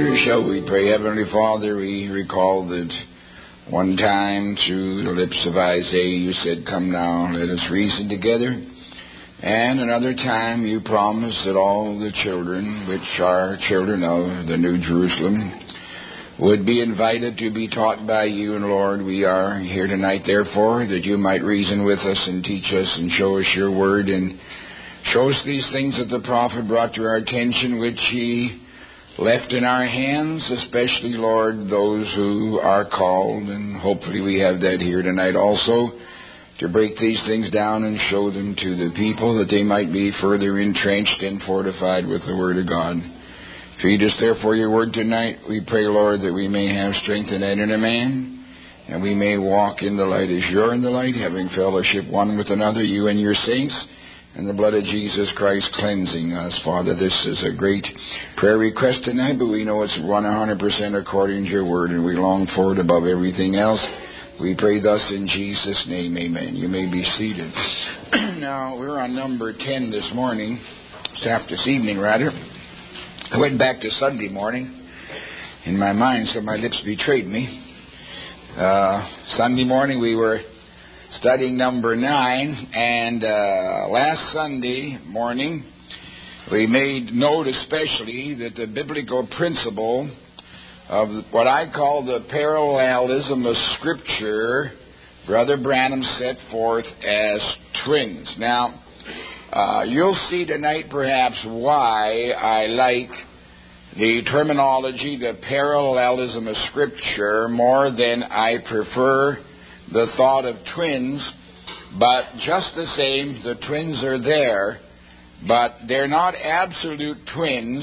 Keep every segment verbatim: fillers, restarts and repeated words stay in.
Shall we pray? Heavenly Father, we recall that one time through the lips of Isaiah you said, "Come now, let us reason together." And another time you promised that all the children, which are children of the New Jerusalem, would be invited to be taught by you. And Lord, we are here tonight, therefore, that you might reason with us and teach us and show us your word and show us these things that the prophet brought to our attention, which he left in our hands, especially, Lord, those who are called. And hopefully we have that here tonight also, to break these things down and show them to the people, that they might be further entrenched and fortified with the Word of God. Feed us, therefore, your Word tonight. We pray, Lord, that we may have strength in that inner man, and we may walk in the light as you're in the light, having fellowship one with another, you and your saints, and the blood of Jesus Christ cleansing us. Father, this is a great prayer request tonight, but we know it's one hundred percent according to your Word, and we long for it above everything else. We pray thus in Jesus' name, amen. You may be seated. Now, we're on number ten this morning, this after this evening, rather. I went back to Sunday morning in my mind, so my lips betrayed me. Uh, Sunday morning we were studying number nine, and uh, last Sunday morning we made note especially that the biblical principle of what I call the parallelism of Scripture, Brother Branham set forth as twins. Now, uh, you'll see tonight perhaps why I like the terminology, the parallelism of Scripture, more than I prefer the thought of twins. But just the same, the twins are there, but they're not absolute twins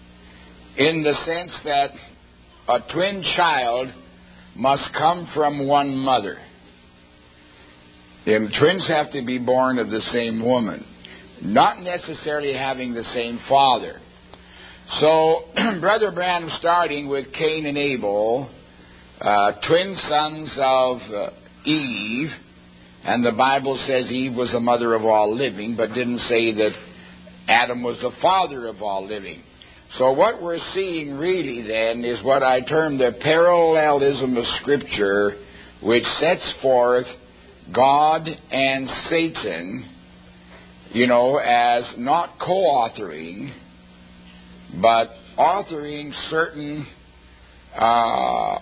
in the sense that a twin child must come from one mother. The twins have to be born of the same woman, not necessarily having the same father. So, Brother Branham, starting with Cain and Abel, uh, twin sons of uh, Eve, and the Bible says Eve was the mother of all living, but didn't say that Adam was the father of all living. So what we're seeing really then is what I term the parallelism of Scripture, which sets forth God and Satan, you know, as not co-authoring, but authoring certain uh,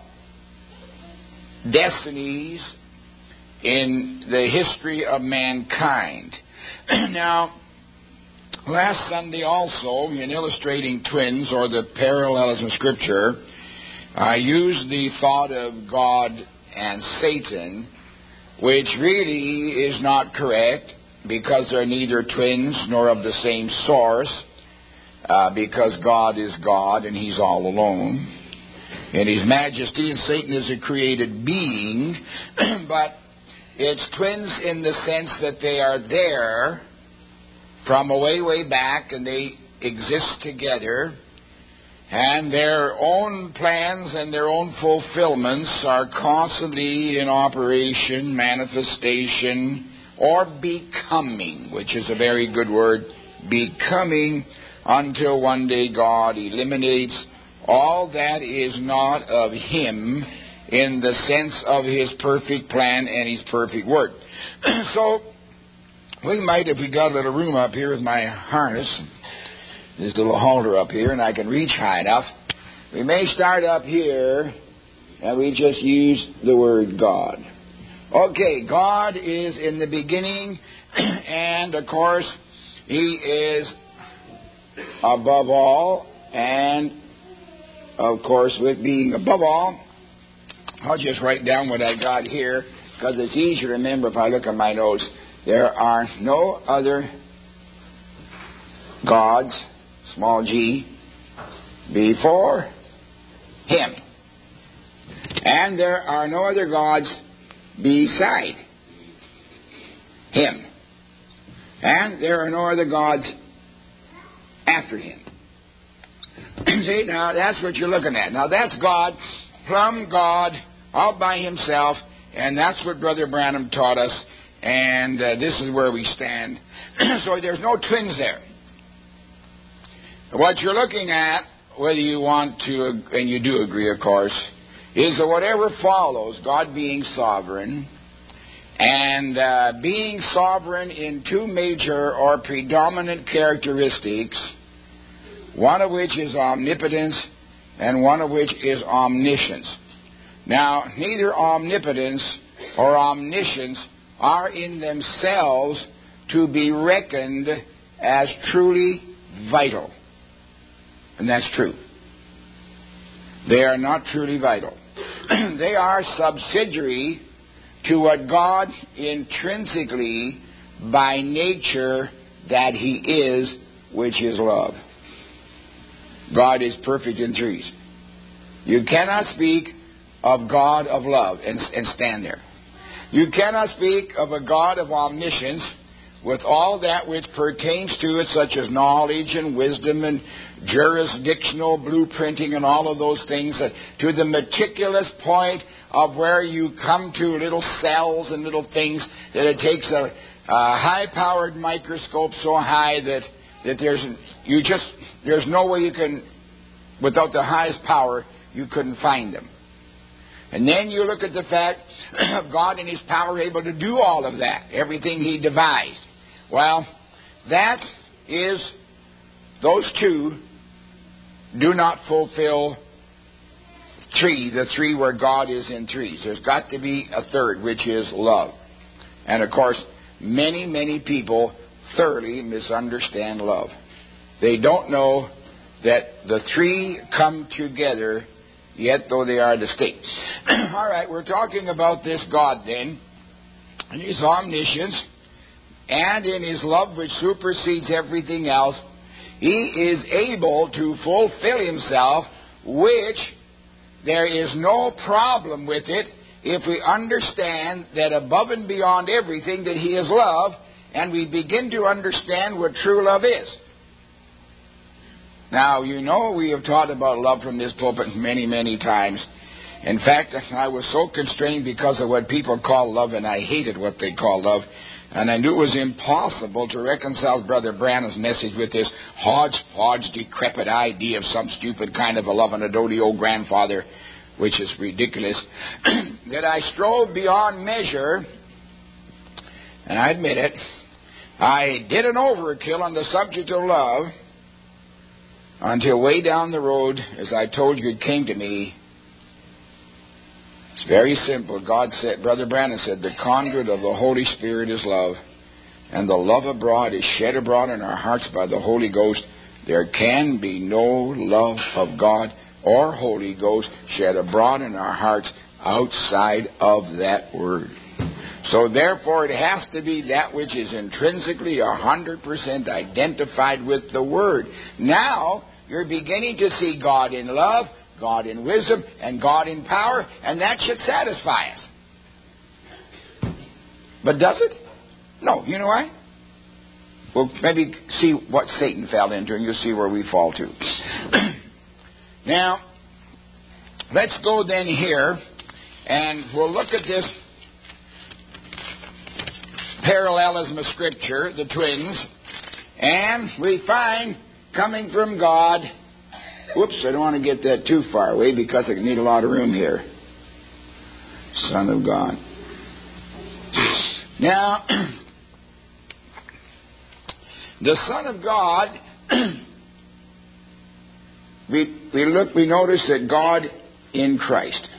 destinies in the history of mankind. Now, last Sunday also, in illustrating twins or the parallelism of Scripture, I used the thought of God and Satan, which really is not correct, because they're neither twins nor of the same source, uh, because God is God and He's all alone in His majesty, and Satan is a created being, but it's twins in the sense that they are there from a way, way back, and they exist together, and their own plans and their own fulfillments are constantly in operation, manifestation, or becoming, which is a very good word, becoming, until one day God eliminates all that is not of Him in the sense of His perfect plan and His perfect word. So, we might, if we got a little room up here with my harness, this little halter up here, and I can reach high enough, we may start up here, and we just use the word God. Okay, God is in the beginning, and of course, He is above all, and of course, with being above all, I'll just write down what I got here, because it's easy to remember if I look at my notes. There are no other gods, small g, before Him. And there are no other gods beside Him. And there are no other gods after Him. See, now that's what you're looking at. Now that's God, plumb God, all by Himself, and that's what Brother Branham taught us, and uh, this is where we stand. So there's no twins there. What you're looking at whether you want to, and you do agree, of course, is that whatever follows, God being sovereign, and uh, being sovereign in two major or predominant characteristics, one of which is omnipotence and one of which is omniscience. Now, neither omnipotence or omniscience are in themselves to be reckoned as truly vital. And that's true. They are not truly vital. They are subsidiary to what God intrinsically, by nature, that He is, which is love. God is perfect in threes. You cannot speak of God of love and, and stand there. You cannot speak of a God of omniscience with all that which pertains to it, such as knowledge and wisdom and jurisdictional blueprinting and all of those things, uh, to the meticulous point of where you come to little cells and little things, that it takes a, a high-powered microscope so high that, that there's you just there's no way you can, without the highest power, you couldn't find them. And then you look at the fact of God and His power able to do all of that, everything He devised. Well, that is, those two do not fulfill three, the three where God is in threes. There's got to be a third, which is love. And of course, many, many people thoroughly misunderstand love. They don't know that the three come together, yet though they are distinct. All right, we're talking about this God then, and His omniscience, and in His love which supersedes everything else. He is able to fulfill Himself, which there is no problem with it if we understand that above and beyond everything that He is love, and we begin to understand what true love is. Now, you know we have taught about love from this pulpit many, many times. In fact, I was so constrained because of what people call love, and I hated what they call love. And I knew it was impossible to reconcile Brother Branham's message with this hodgepodge, decrepit idea of some stupid kind of a love and a doty old grandfather, which is ridiculous, that I strove beyond measure, and I admit it. I did an overkill on the subject of love, until way down the road, as I told you, it came to me. It's very simple. God said, Brother Branham said, the conduit of the Holy Spirit is love, and the love abroad is shed abroad in our hearts by the Holy Ghost. There can be no love of God or Holy Ghost shed abroad in our hearts outside of that word. So therefore it has to be that which is intrinsically one hundred percent identified with the Word. Now you're beginning to see God in love, God in wisdom, and God in power, and that should satisfy us. But does it? No. You know why? Well, maybe see what Satan fell into, and you'll see where we fall to. Now, let's go then here, and we'll look at this parallelism of Scripture, the twins, and we find coming from God. Whoops, I don't want to get that too far away because I need a lot of room here. Son of God. Now, the Son of God, we, we look, we notice that God in Christ.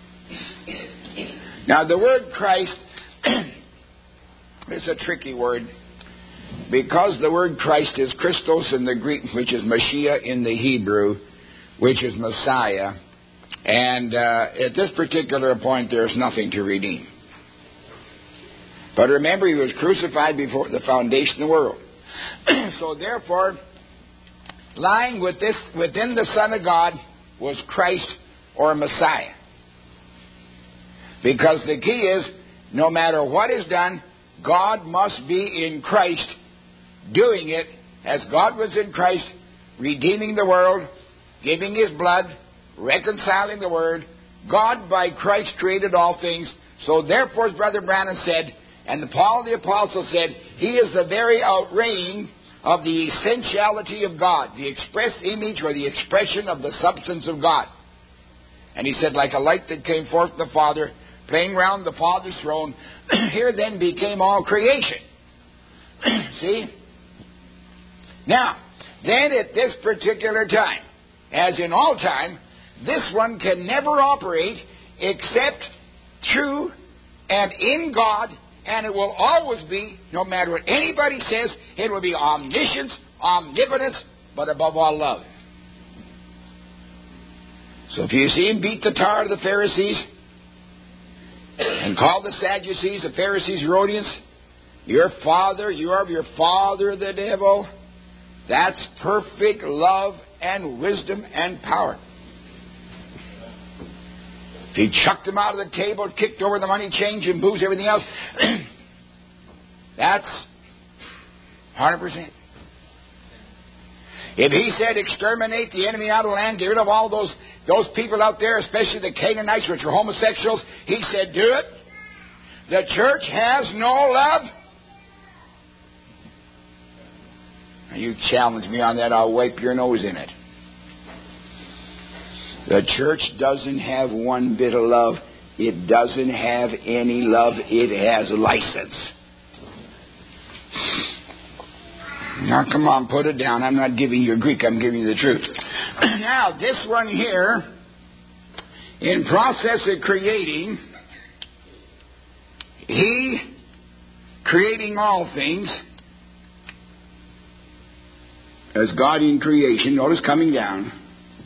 Now, the word Christ is a tricky word, because the word Christ is Christos in the Greek, which is Mashiach in the Hebrew, which is Messiah. And uh, at this particular point, there's nothing to redeem. But remember, He was crucified before the foundation of the world. So therefore, lying with this, within the Son of God was Christ or Messiah. Because the key is, no matter what is done, God must be in Christ doing it as God was in Christ, redeeming the world, giving His blood, reconciling the world. God by Christ created all things. So therefore, as Brother Branham said, and Paul the Apostle said, He is the very outreighing of the essentiality of God, the express image or the expression of the substance of God. And he said, like a light that came forth from the Father, playing round the Father's throne, here then became all creation. See? Now, then at this particular time, as in all time, this one can never operate except through and in God, and it will always be, no matter what anybody says, it will be omniscience, omnipotence, but above all love. So if you see him beat the tar of the Pharisees and call the Sadducees, the Pharisees, Herodians, your father, you are of your father the devil, that's perfect love and wisdom and power. If he chucked them out of the table, kicked over the money, change and booze, everything else, that's one hundred percent. If he said exterminate the enemy out of the land, get rid of all those, those people out there, especially the Canaanites, which are homosexuals, he said do it. The church has no love. Now you challenge me on that, I'll wipe your nose in it. The church doesn't have one bit of love. It doesn't have any love. It has license. Now, come on, put it down. I'm not giving you Greek. I'm giving you the truth. Now, this one here, in process of creating, he creating all things as God in creation. Notice coming down.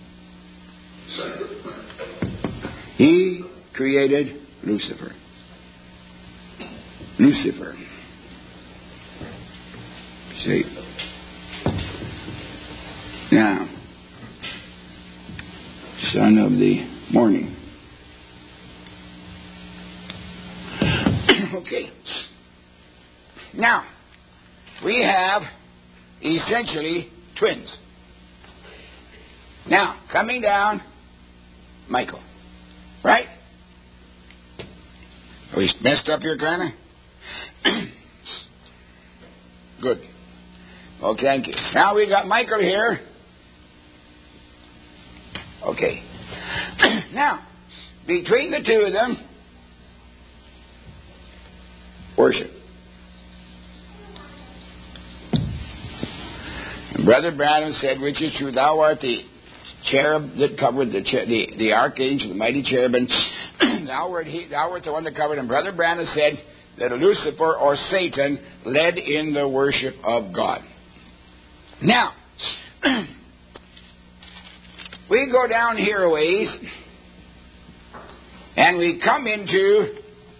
He created Lucifer. Lucifer. See? Now, son of the morning. Okay. Now, we have essentially twins. Now, coming down, Michael. Right? Are we messed up here, kind of? Good. Okay, thank you. Now we got Michael here. Okay. Now, between the two of them, worship. And Brother Branham said, which is true, thou art the cherub that covered the cher- the, the archangel, the mighty cherubim. thou, art he, thou art the one that covered. And Brother Branham said that Lucifer or Satan led in the worship of God. Now, we go down here a ways, and we come into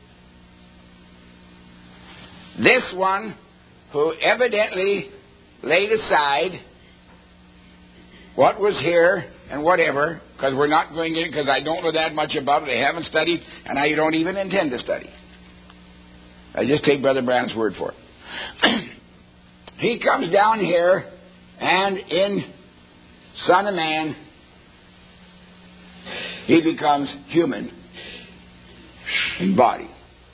this one who evidently laid aside what was here and whatever, because we're not going in, because I don't know that much about it. I haven't studied, and I don't even intend to study. I just take Brother Branham's word for it. He comes down here, and in Son of Man, he becomes human in body.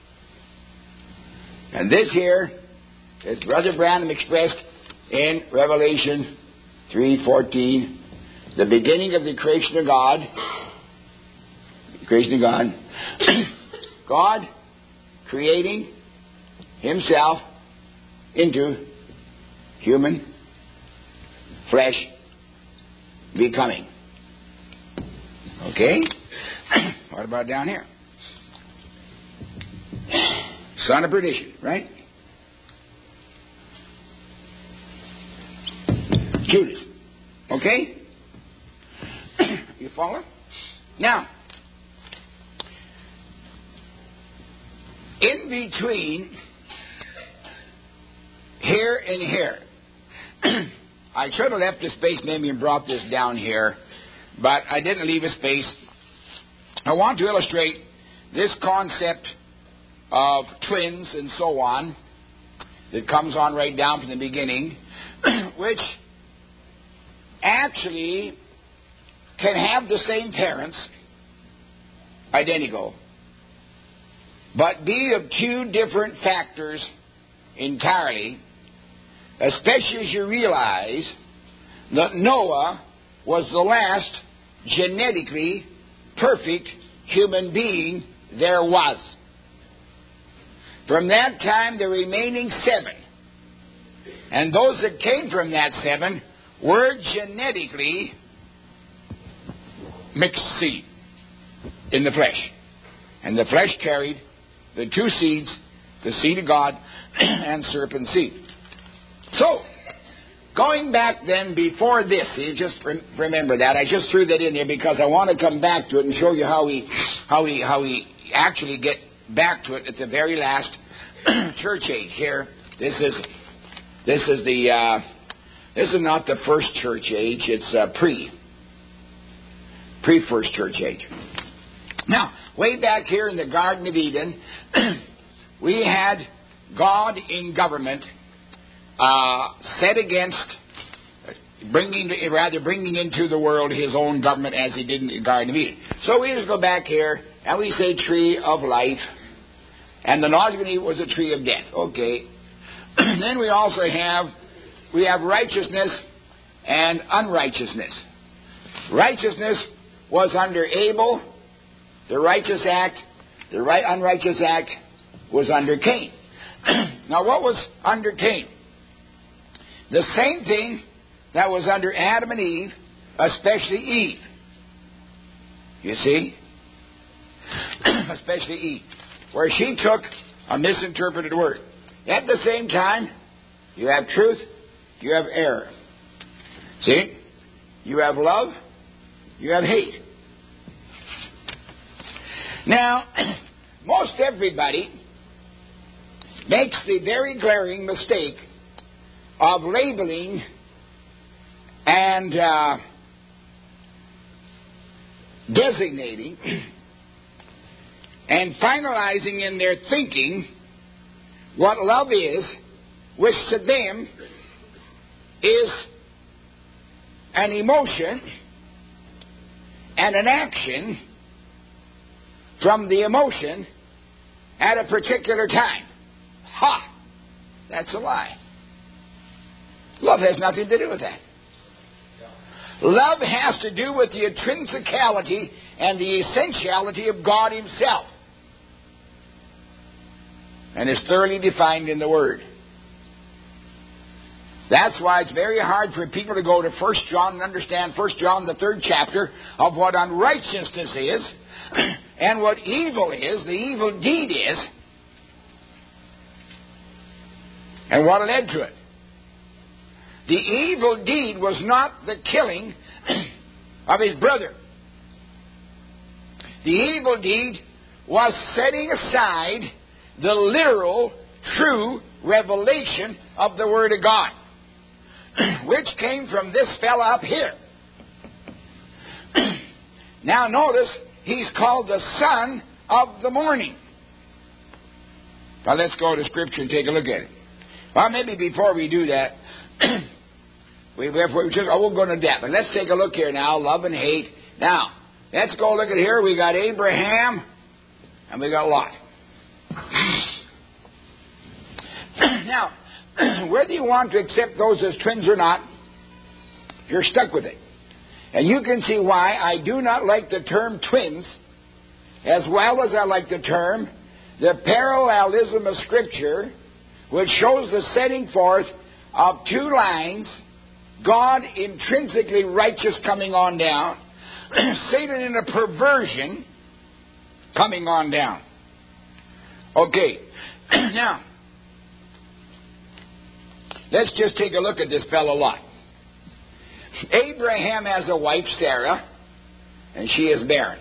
And this here is Brother Branham expressed in Revelation three fourteen, the beginning of the creation of God. Creation of God. God creating himself into human flesh becoming. Okay? What about down here? Son of perdition, right? Judas. Okay? You follow? Now, in between here and here, I should have left a space maybe and brought this down here, but I didn't leave a space. I want to illustrate this concept of twins and so on that comes on right down from the beginning, which actually can have the same parents, identical, but be of two different factors entirely, especially as you realize that Noah was the last genetically perfect human being there was. From that time, the remaining seven, and those that came from that seven, were genetically mixed seed in the flesh. And the flesh carried the two seeds, the seed of God and serpent seed. So, going back then before this, you just remember that. I just threw that in there because I want to come back to it and show you how we, how we, how we actually get back to it at the very last church age. Here, this is this is the uh, this is not the first church age. It's uh, pre pre first church age. Now, way back here in the Garden of Eden, we had God in government, uh, set against bringing, rather bringing into the world His own government as He did in the Garden of Eden. So we just go back here and we say tree of life, and the knowledge of good and evil was a tree of death. Okay. Then we also have we have righteousness and unrighteousness. Righteousness was under Abel. The righteous act, the right unrighteous act, was under Cain. Now, what was under Cain? The same thing that was under Adam and Eve, especially Eve. You see? Especially Eve. Where she took a misinterpreted word. At the same time, you have truth, you have error. See? You have love, you have hate. Now, most everybody makes the very glaring mistake of labeling and uh, designating and finalizing in their thinking what love is, which to them is an emotion and an action from the emotion at a particular time. Ha! That's a lie. Love has nothing to do with that. Love has to do with the intrinsicality and the essentiality of God Himself. And is thoroughly defined in the Word. That's why it's very hard for people to go to First John and understand First John, the third chapter, of what unrighteousness is and what evil is, the evil deed is, and what led to it. The evil deed was not the killing of his brother. The evil deed was setting aside the literal, true revelation of the Word of God, which came from this fella up here. Now notice, he's called the Son of the Morning. Now let's go to Scripture and take a look at it. Well, maybe before we do that, we, we just, I won't go into depth, but let's take a look here now, love and hate. Now, let's go look at here. We got Abraham and we got Lot. Now, whether you want to accept those as twins or not, you're stuck with it. And you can see why I do not like the term twins as well as I like the term the parallelism of Scripture, which shows the setting forth of two lines, God intrinsically righteous coming on down, Satan in a perversion coming on down. Okay, now, let's just take a look at this fellow Lot. Abraham has a wife, Sarah, and she is barren.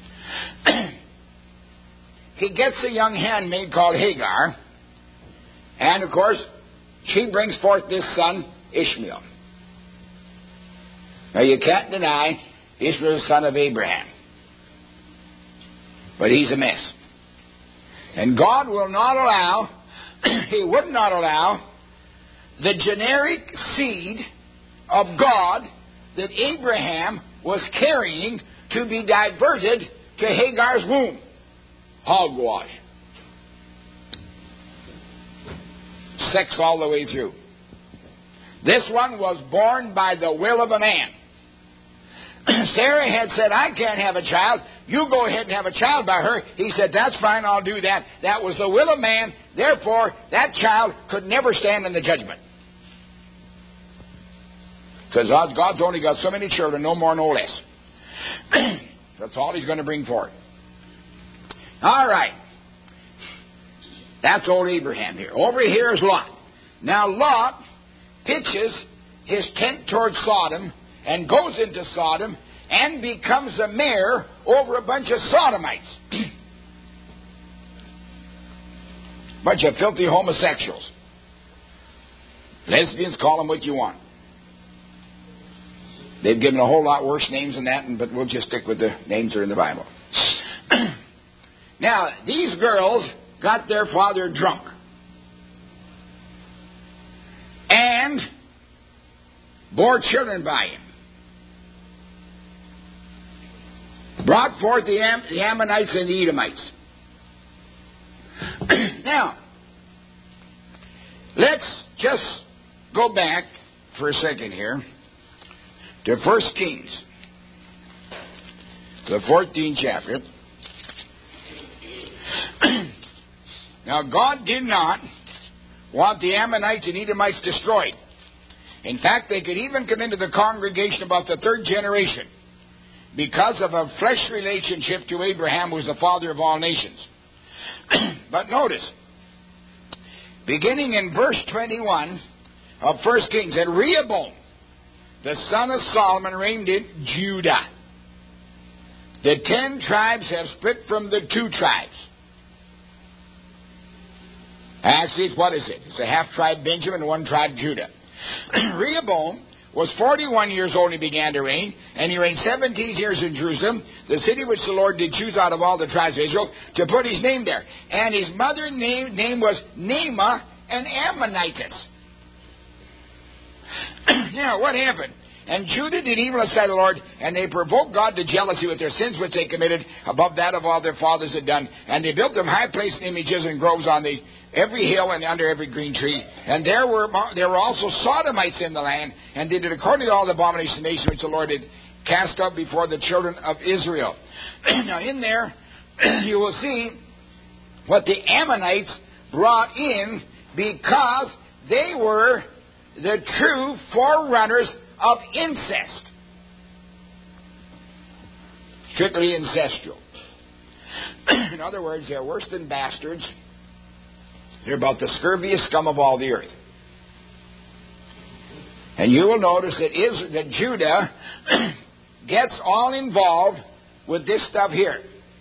He gets a young handmaid called Hagar, and of course, she brings forth this son, Ishmael. Now, you can't deny Ishmael is the son of Abraham. But he's a mess. And God will not allow, He would not allow the generic seed of God that Abraham was carrying to be diverted to Hagar's womb. Hogwash. Sex all the way through. This one was born by the will of a man. Sarah had said, I can't have a child. You go ahead and have a child by her. He said, that's fine, I'll do that. That was the will of man. Therefore, that child could never stand in the judgment. Because God's only got so many children, no more, no less. That's all He's going to bring forth. All right. That's old Abraham here. Over here is Lot. Now Lot pitches his tent towards Sodom and goes into Sodom and becomes a mayor over a bunch of Sodomites. Bunch of filthy homosexuals. Lesbians, call them what you want. They've given a whole lot worse names than that, but we'll just stick with the names that are in the Bible. Now, these girls got their father drunk. And bore children by him. Brought forth the, Am- the Ammonites and the Edomites. Now, let's just go back for a second here to First Kings, the fourteenth chapter. Now, God did not want the Ammonites and Edomites destroyed. In fact, they could even come into the congregation about the third generation because of a flesh relationship to Abraham, who was the father of all nations. But notice, beginning in verse twenty-one of First Kings, and Rehoboam, the son of Solomon, reigned in Judah. The ten tribes have split from the two tribes. Actually, what is it? It's a half-tribe Benjamin and one tribe Judah. Rehoboam was forty-one years old when he began to reign, and he reigned seventeen years in Jerusalem, the city which the Lord did choose out of all the tribes of Israel, to put his name there. And his mother's name, name was Naamah, an Ammonitess. Now, what happened? And Judah did evil in the sight of the Lord, and they provoked God to jealousy with their sins which they committed above that of all their fathers had done. And they built them high places and images and groves on the every hill and under every green tree. And there were there were also Sodomites in the land, and they did according to all the abominations of the nation which the Lord had cast out before the children of Israel. Now in there, you will see what the Ammonites brought in, because they were the true forerunners of incest. Strictly incestual. In other words, they're worse than bastards. They're about the scurviest scum of all the earth. And you will notice that, Israel, that Judah gets all involved with this stuff here.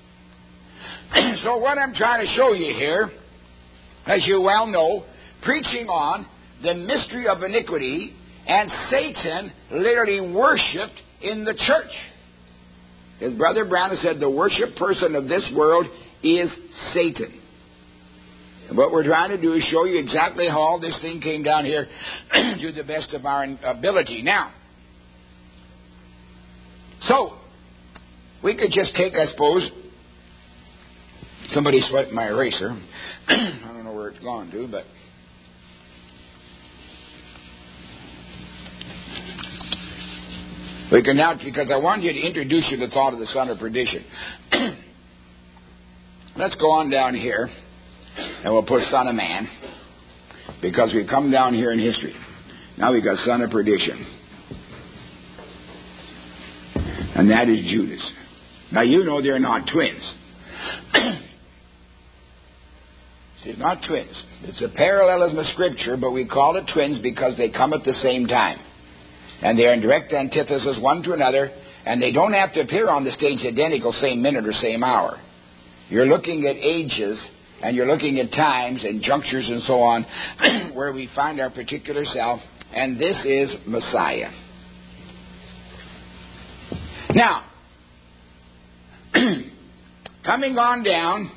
So what I'm trying to show you here, as you well know, preaching on the mystery of iniquity, and Satan literally worshipped in the church. As Brother Brown said, the worship person of this world is Satan. And what we're trying to do is show you exactly how all this thing came down here to the best of our ability. Now, so, we could just take, I suppose, somebody swiped my eraser. I don't know where it's gone to, but we can now, because I want you to introduce you to the thought of the son of perdition. Let's go on down here, and we'll put son of man, because we come down here in history. Now we've got son of perdition. And that is Judas. Now you know they're not twins. It's not twins. It's a parallelism of Scripture, but we call it twins because they come at the same time. And they're in direct antithesis one to another, and they don't have to appear on the stage identical same minute or same hour. You're looking at ages, and you're looking at times and junctures and so on, where we find our particular self, and this is Messiah. Now, coming on down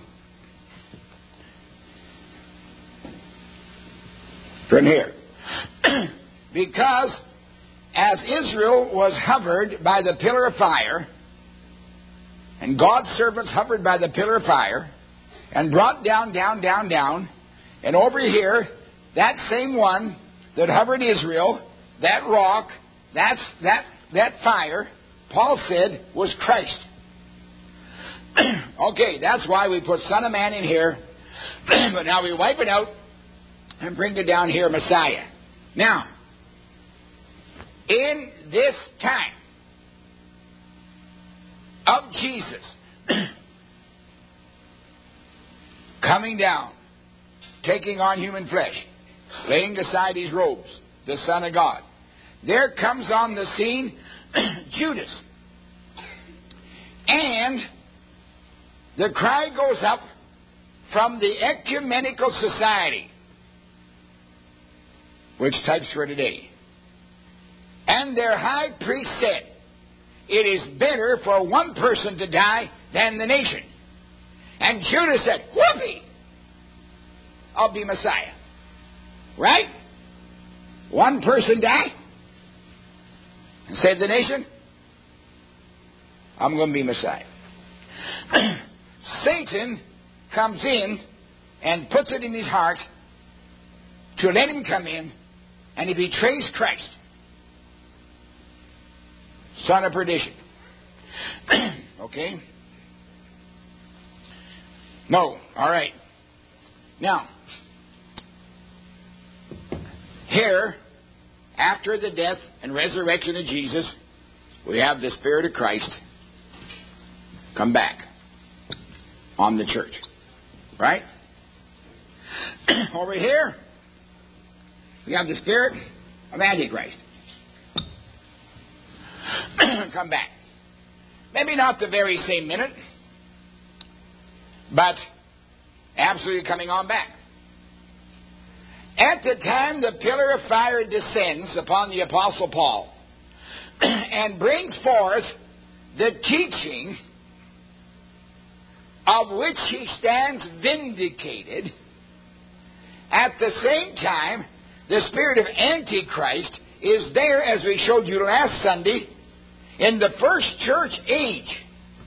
from here, because as Israel was hovered by the pillar of fire, and God's servants hovered by the pillar of fire, and brought down, down, down, down, and over here, that same one that hovered Israel that rock, that's, that, that fire, Paul said, was Christ. Okay, that's why we put Son of Man in here. But now we wipe it out and bring it down here, Messiah. Now, in this time of Jesus coming down, taking on human flesh, laying aside his robes, the Son of God, there comes on the scene Judas. And the cry goes up from the ecumenical society, which types for today. And their high priest said, it is better for one person to die than the nation. And Judas said, whoopee, I'll be Messiah. Right? One person die and save the nation? I'm going to be Messiah. Satan comes in and puts it in his heart to let him come in, and he betrays Christ, son of perdition. Okay? No. All right. Now, here, after the death and resurrection of Jesus, we have the Spirit of Christ come back on the church. Right? Over here, we have the spirit of Antichrist. Come back. Maybe not the very same minute, but absolutely coming on back. At the time the pillar of fire descends upon the Apostle Paul and brings forth the teaching of which he stands vindicated, at the same time, the spirit of Antichrist is there, as we showed you last Sunday, in the first church age.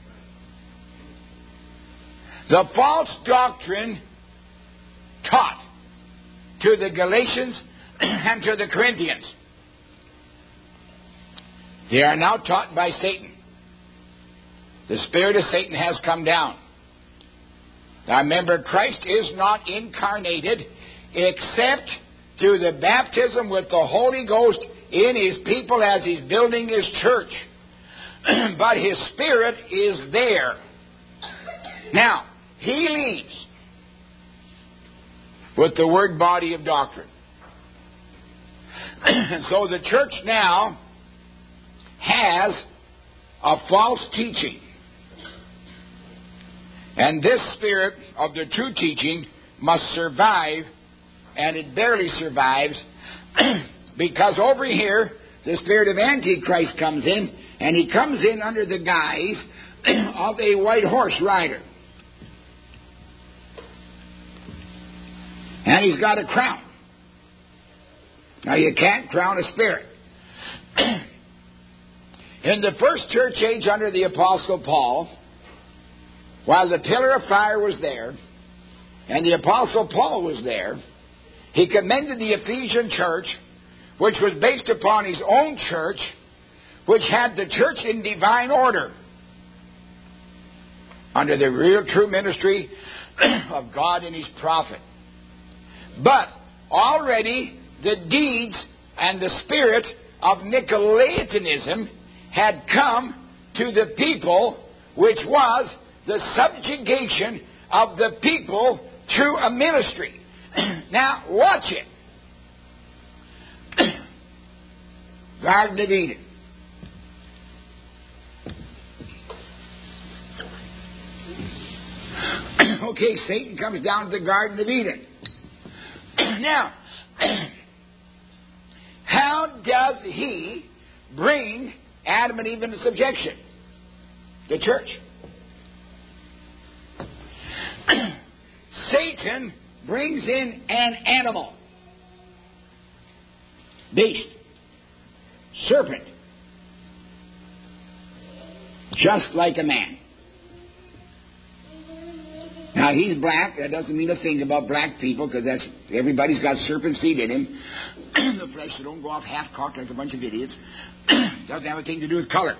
The false doctrine taught to the Galatians and to the Corinthians, they are now taught by Satan. The spirit of Satan has come down. Now remember, Christ is not incarnated except through the baptism with the Holy Ghost in His people as He's building His church. But His Spirit is there. Now, He leaves with the word body of doctrine. So the church now has a false teaching. And this spirit of the true teaching must survive, and it barely survives, because over here, the spirit of Antichrist comes in, and he comes in under the guise of a white horse rider. And he's got a crown. Now, you can't crown a spirit. In the first church age under the Apostle Paul, while the pillar of fire was there, and the Apostle Paul was there, he commended the Ephesian church, which was based upon his own church, which had the church in divine order, under the real true ministry of God and His prophet. But already the deeds and the spirit of Nicolaitanism had come to the people, which was the subjugation of the people through a ministry. Now, watch it. Garden of Eden. Okay, Satan comes down to the Garden of Eden. Now, how does he bring Adam and Eve into subjection? The church. Satan brings in an animal, beast, serpent, just like a man. Now, he's black. That doesn't mean a thing about black people, because that's everybody's got serpent seed in him. The flesh, so don't go off half-cocked like a bunch of idiots. Doesn't have a thing to do with color.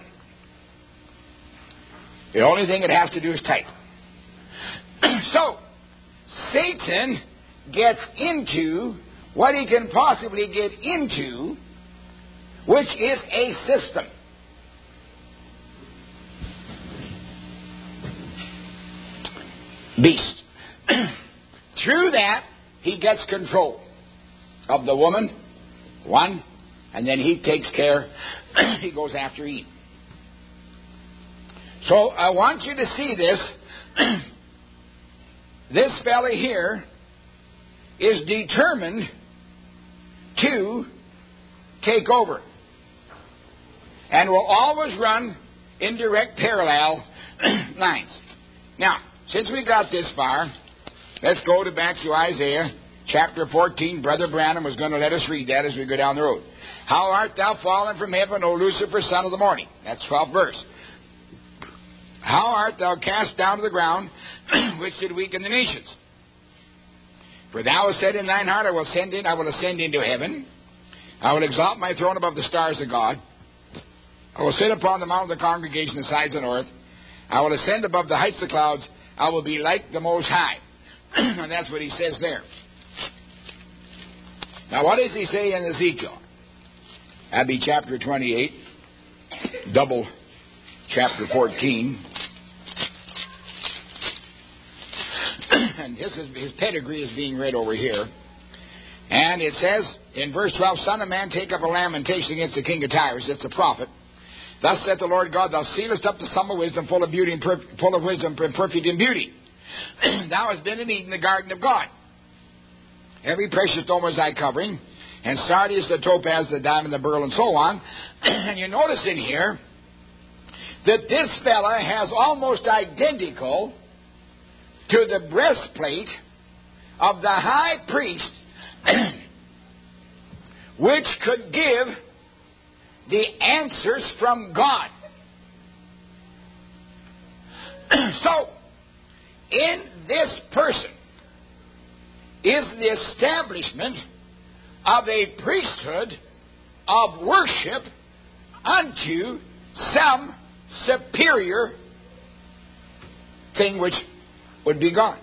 The only thing it has to do is type. So, Satan gets into what he can possibly get into, which is a system. Beast. Through that, he gets control of the woman, one, and then he takes care, he goes after Eve. So I want you to see this. This fella here is determined to take over and will always run in direct parallel lines. Now, since we got this far, let's go to back to Isaiah chapter fourteen. Brother Branham was going to let us read that as we go down the road. How art thou fallen from heaven, O Lucifer, son of the morning? That's twelfth verse. How art thou cast down to the ground, which did weaken the nations? For thou hast said in thine heart, I will ascend in, I will ascend into heaven. I will exalt my throne above the stars of God. I will sit upon the mount of the congregation, the sides of the north. I will ascend above the heights of the clouds. I will be like the Most High. And that's what he says there. Now, what does he say in Ezekiel? That'd be chapter twenty-eight, double chapter fourteen. And his, his pedigree is being read over here. And it says in verse twelve, Son of man, take up a lamentation against the king of Tyrus. It's a prophet. Thus saith the Lord God, thou sealest up the sum of wisdom, full of beauty and per- full of wisdom, and perfect in beauty. Thou hast been in Eden, the garden of God. Every precious stone was thy covering, and sardius, the topaz, the diamond, the beryl, and so on. And you notice in here that this fella has almost identical to the breastplate of the high priest, which could give the answers from God. So, in this person is the establishment of a priesthood of worship unto some superior thing which would be God.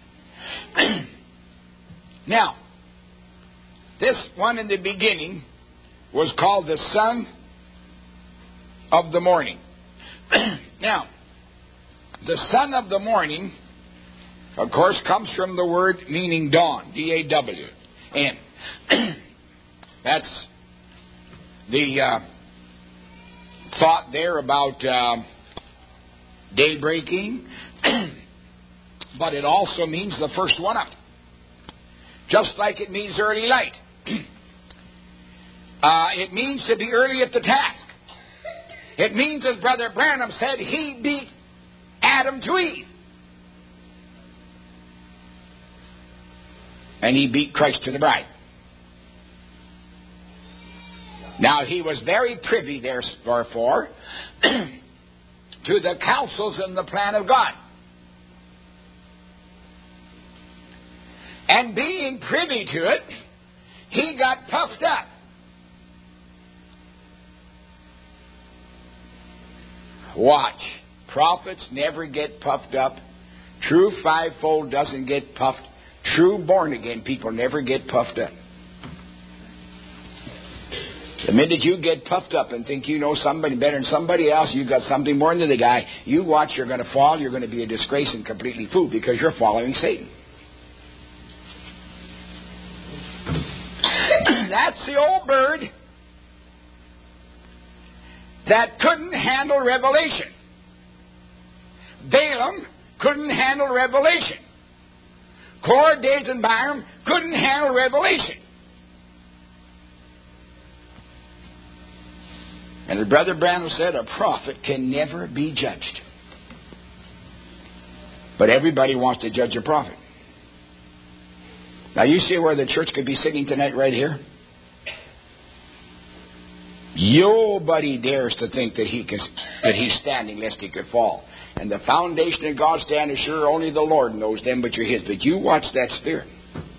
Now, this one in the beginning was called the Son of the Morning. Now, the Son of the Morning, of course, comes from the word meaning dawn, D A W N. That's the uh, thought there about uh, day breaking, but it also means the first one up, just like it means early light. Uh, it means to be early at the task. It means, as Brother Branham said, he beat Adam to Eve. And he beat Christ to the bride. Now, he was very privy, therefore, to the counsels and the plan of God. And being privy to it, he got puffed up. Watch. Prophets never get puffed up. True fivefold doesn't get puffed. True born-again people never get puffed up. The minute you get puffed up and think you know somebody better than somebody else, you've got something more than the guy, you watch, you're going to fall, you're going to be a disgrace and completely fooled because you're following Satan. That's the old bird that couldn't handle revelation. Balaam couldn't handle revelation. Korah, Dathan, and Abiram couldn't handle revelation. And as Brother Branham said, a prophet can never be judged. But everybody wants to judge a prophet. Now you see where the church could be sitting tonight right here? Nobody dares to think that he can, that he's standing lest he could fall. And the foundation of God's stand is sure only the Lord knows them, but you're His. But you watch that spirit.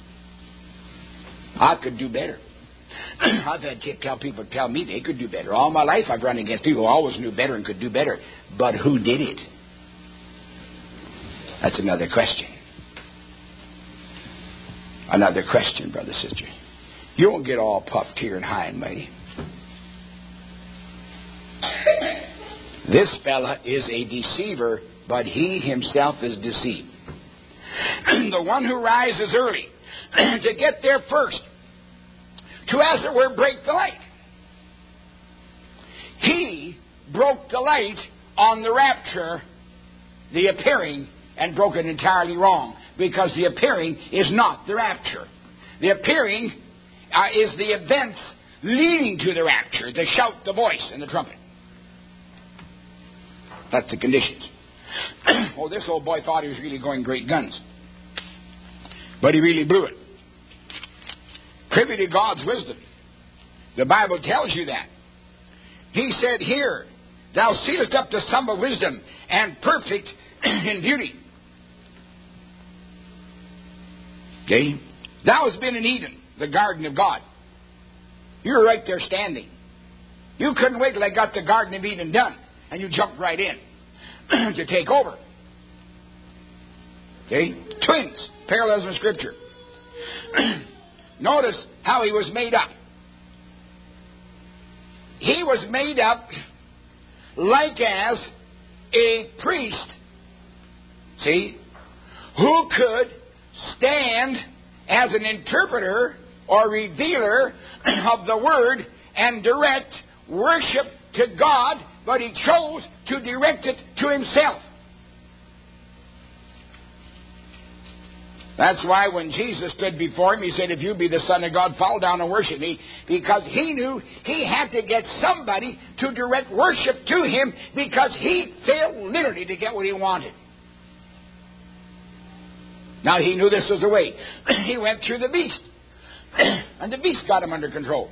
I could do better. I've had to tell people tell me they could do better. All my life I've run against people who always knew better and could do better. But who did it? That's another question. Another question, brother, sister. You won't get all puffed here and high and mighty. This fella is a deceiver, but he himself is deceived. The one who rises early to get there first, to, as it were, break the light. He broke the light on the rapture, the appearing, and broke it entirely wrong, because the appearing is not the rapture. The appearing uh, is the events leading to the rapture, the shout, the voice, and the trumpet. That's the conditions. Oh, this old boy thought he was really going great guns, but he really blew it. Privy to God's wisdom. The Bible tells you that. He said here, thou sealest up the sum of wisdom, and perfect in beauty. Okay? Thou hast been in Eden, the garden of God. You were right there standing. You couldn't wait till I got the Garden of Eden done, and you jumped right in to take over. Okay? Twins, parallelism of Scripture. Notice how he was made up. He was made up like as a priest, see, who could stand as an interpreter or revealer of the Word and direct worship to God, but he chose to direct it to himself. That's why when Jesus stood before him, he said, if you be the Son of God, fall down and worship me, because he knew he had to get somebody to direct worship to him, because he failed literally to get what he wanted. Now he knew this was the way. He went through the beast, and the beast got him under control.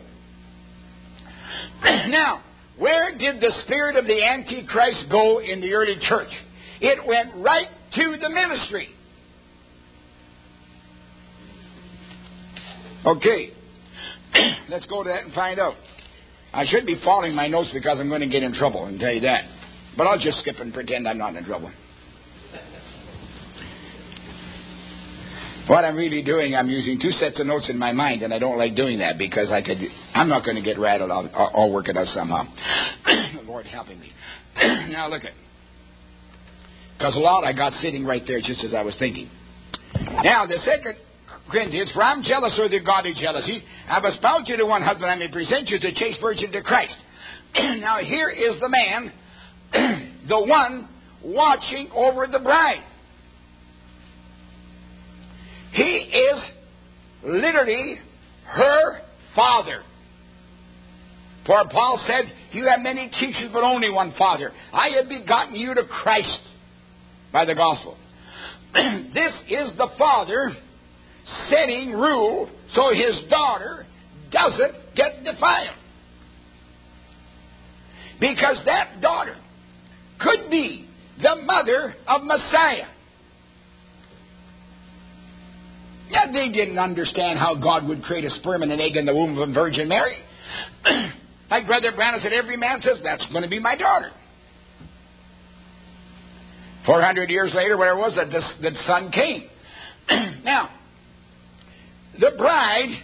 Now, where did the spirit of the Antichrist go in the early church? It went right to the ministry. Okay, let's go to that and find out. I should be following my notes because I'm going to get in trouble, I can tell you that. But I'll just skip and pretend I'm not in trouble. What I'm really doing, I'm using two sets of notes in my mind, and I don't like doing that because I could, I'm not going to get rattled. I'll, I'll work it out somehow. The Lord helping me. Now look at, because a lot I got sitting right there just as I was thinking. Now the second Corinthians, for I'm jealous of the godly jealousy. I've espoused you to one husband, I may present you as a chaste virgin to Christ. Now here is the man, the one watching over the bride. He is literally her father. For Paul said, you have many teachers, but only one Father. I have begotten you to Christ by the gospel. This is the father setting rule so his daughter doesn't get defiled. Because that daughter could be the mother of Messiah. Yeah, they didn't understand how God would create a sperm and an egg in the womb of a Virgin Mary. Like Brother Branham said, every man says, that's going to be my daughter. Four hundred years later, where it was, that the, the son came. Now, the bride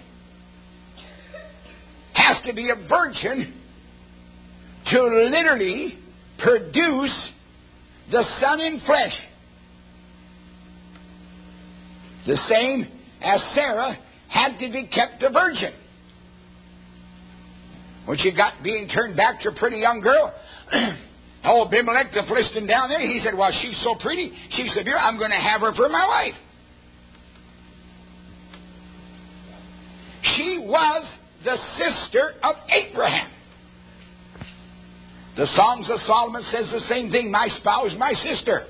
has to be a virgin to literally produce the Son in flesh. The same as Sarah had to be kept a virgin. When she got being turned back to a pretty young girl, old Abimelech the Philistine down there, he said, well, she's so pretty, she's severe, I'm going to have her for my wife. She was the sister of Abraham. The Songs of Solomon says the same thing, my spouse, my sister.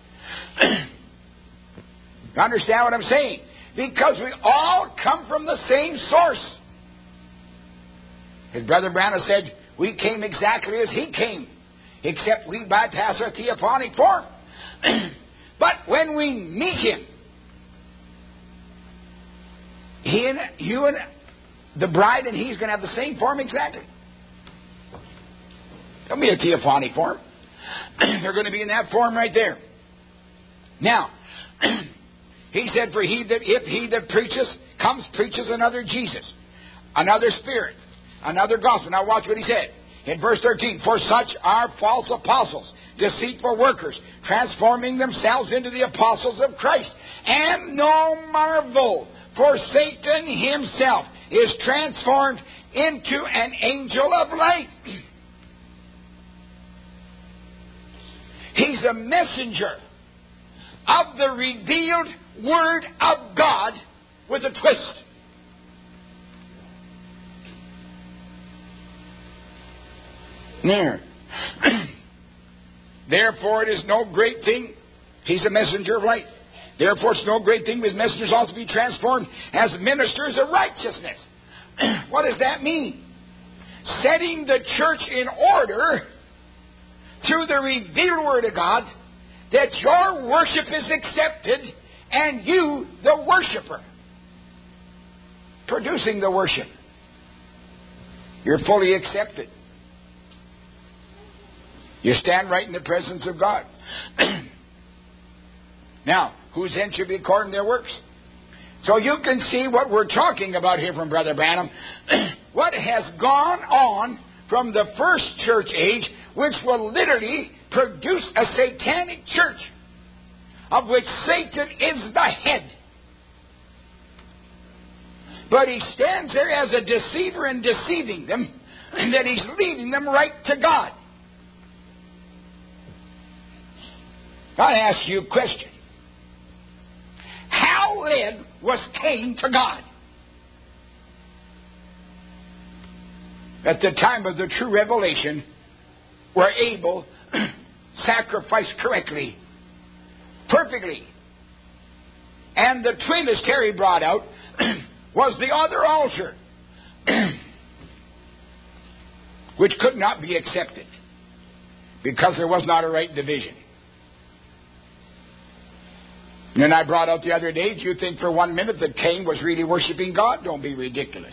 You understand what I'm saying? Because we all come from the same source. His brother Branham said, We came exactly as He came, except we bypass our theophanic form. But when we meet Him, He and you and the bride and He's going to have the same form exactly. There'll be a theophanic form. They're going to be in that form right there. Now, He said, for he that if he that preaches comes preaches another Jesus, another Spirit, another gospel. Now watch what He said in verse thirteen. For such are false apostles, deceitful workers, transforming themselves into the apostles of Christ. And no marvel, for Satan himself is transformed into an angel of light. He's a messenger of the revealed Word of God with a twist. There. Therefore, it is no great thing. He's a messenger of light. Therefore, it's no great thing with messengers also to be transformed as ministers of righteousness. What does that mean? Setting the church in order through the revealed Word of God, that your worship is accepted and you the worshiper. Producing the worship. You're fully accepted. You stand right in the presence of God. Now, whose end should be according to their works? So you can see what we're talking about here from Brother Branham. What has gone on from the first church age, which will literally produce a satanic church, of which Satan is the head. But he stands there as a deceiver and deceiving them, and that he's leading them right to God. I ask you a question. How led was Cain to God? At the time of the true revelation, where Abel sacrificed correctly, perfectly. And the twin, as Terry brought out, was the other altar, which could not be accepted because there was not a right division. And I brought out the other day, do you think for one minute that Cain was really worshiping God? Don't be ridiculous.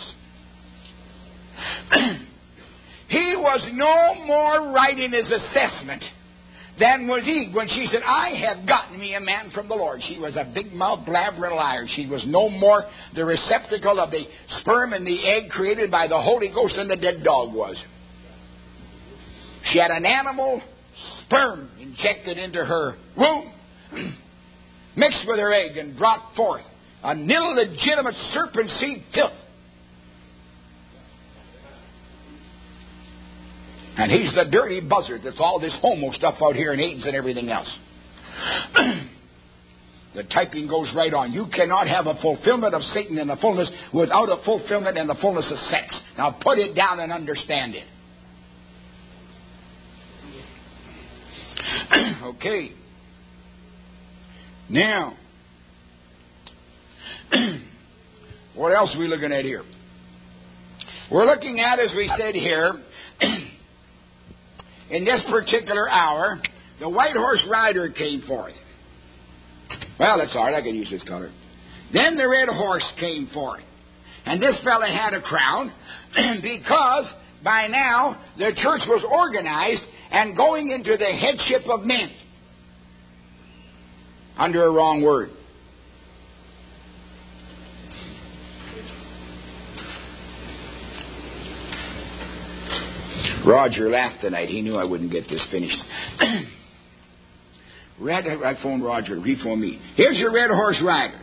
He was no more right in his assessment than was Eve when she said, I have gotten me a man from the Lord. She was a big-mouthed, blabbering liar. She was no more the receptacle of the sperm and the egg created by the Holy Ghost than the dead dog was. She had an animal sperm injected into her womb, mixed with her egg, and brought forth an illegitimate serpent seed filth. And he's the dirty buzzard that's all this homo stuff out here and AIDS and everything else. The typing goes right on. You cannot have a fulfillment of Satan in the fullness without a fulfillment in the fullness of sex. Now put it down and understand it. Okay. Now, what else are we looking at here? We're looking at, as we said here, in this particular hour, the white horse rider came forth. Well, that's all right. I can use this color. Then the red horse came forth. And this fella had a crown because by now the church was organized and going into the headship of men. Under a wrong word. Roger laughed tonight. He knew I wouldn't get this finished. Red, I phoned Roger. He phoned me. Here's your red horse rider.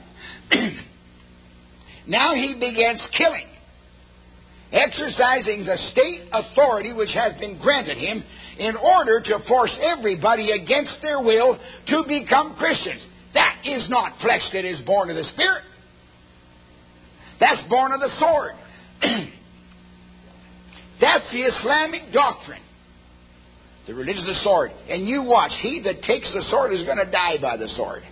Now he begins killing, exercising the state authority which has been granted him in order to force everybody against their will to become Christians. That is not flesh that is born of the Spirit. That's born of the sword. That's the Islamic doctrine. The religion of the sword. And you watch, he that takes the sword is going to die by the sword.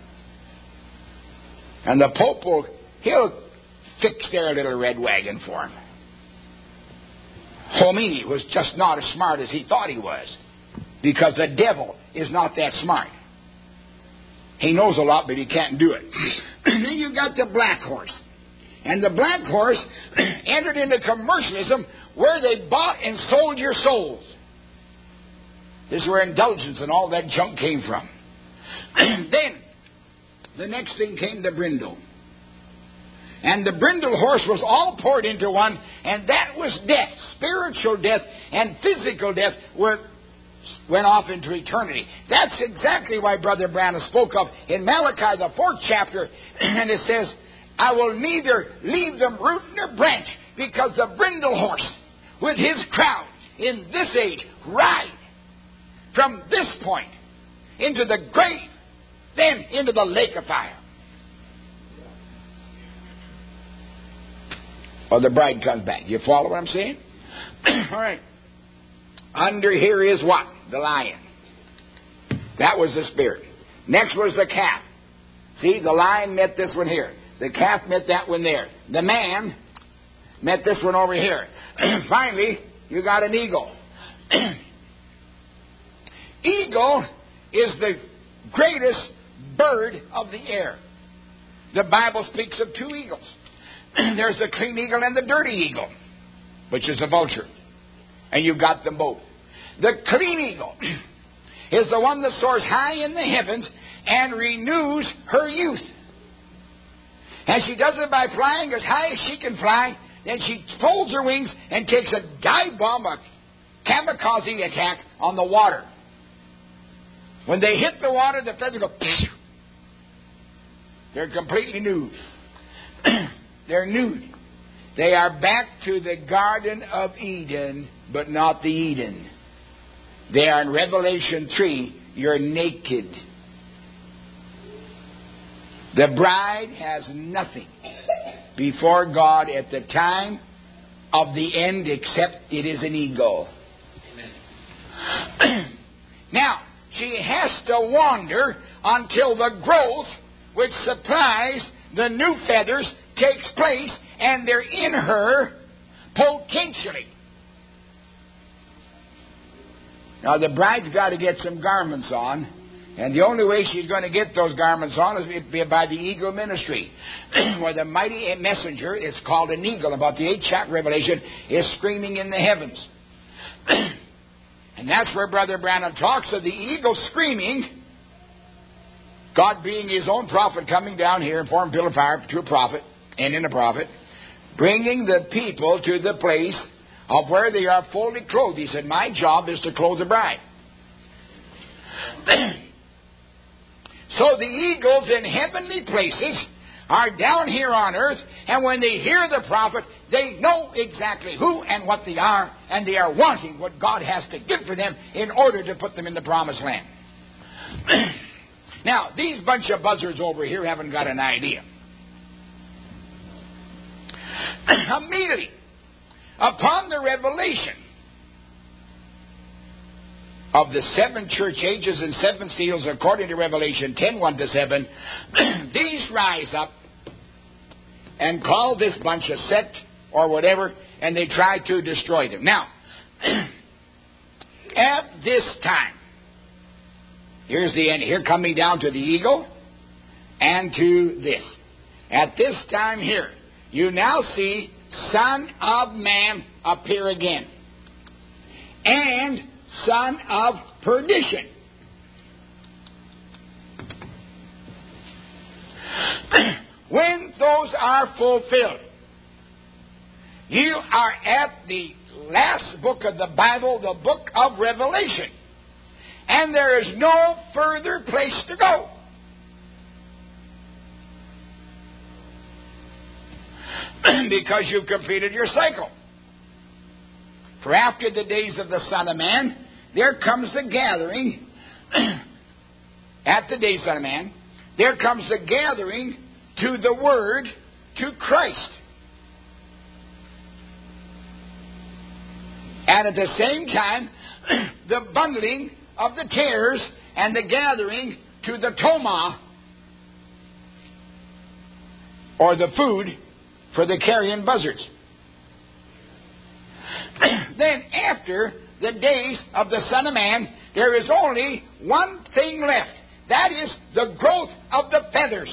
And the Pope will, he'll fix their little red wagon for him. Khomeini was just not as smart as he thought he was, because the devil is not that smart. He knows a lot, but he can't do it. And then you got the black horse. And the black horse entered into commercialism where they bought and sold your souls. This is where indulgence and all that junk came from. Then, the next thing came the brindle. And the brindle horse was all poured into one, and that was death. Spiritual death and physical death were, went off into eternity. That's exactly why Brother Branham spoke of in Malachi, the fourth chapter, and it says, I will neither leave them root nor branch, because the brindle horse with his crowd in this age ride from this point into the grave, then into the lake of fire. Or the bride comes back. You follow what I'm saying? All right. Under here is what? The lion. That was the spirit. Next was the calf. See, the lion met this one here. The calf met that one there. The man met this one over here. Finally, you got an eagle. Eagle is the greatest bird of the air. The Bible speaks of two eagles. There's the clean eagle and the dirty eagle, which is a vulture. And you've got them both. The clean eagle is the one that soars high in the heavens and renews her youth. And she does it by flying as high as she can fly. Then she folds her wings and takes a dive bomb, a kamikaze attack on the water. When they hit the water, the feathers go... They're completely nude. They're nude. They are back to the Garden of Eden, but not the Eden. They are in Revelation three. You're naked. The bride has nothing before God at the time of the end except it is an eagle. Amen. Now, she has to wander until the growth which supplies the new feathers takes place, and they're in her potentially. Now, the bride's got to get some garments on, and the only way she's going to get those garments on is by the eagle ministry, where the mighty messenger is called an eagle. About the eighth chapter Revelation is screaming in the heavens. And that's where Brother Branham talks of the eagle screaming, God being his own prophet coming down here in form of pillar of fire to a prophet and in a prophet, bringing the people to the place of where they are fully clothed. He said, my job is to clothe the bride. So the eagles in heavenly places are down here on earth, and when they hear the prophet, they know exactly who and what they are, and they are wanting what God has to give for them in order to put them in the promised land. Now, these bunch of buzzards over here haven't got an idea. Immediately, upon the revelation of the seven church ages and seven seals, according to Revelation ten, one to seven, these rise up and call this bunch a sect or whatever, and they try to destroy them. Now, at this time, here's the end. Here coming down to the eagle and to this. At this time here, you now see Son of Man appear again. And Son of Perdition. When those are fulfilled, you are at the last book of the Bible, the book of Revelation. And there is no further place to go. Because you've completed your cycle. For after the days of the Son of Man, there comes the gathering. At the days of the Son of Man, there comes the gathering to the Word, to Christ. And at the same time, the bundling of the tares and the gathering to the Toma, or the food for the carrion buzzards. Then after the days of the Son of Man, there is only one thing left. That is the growth of the feathers.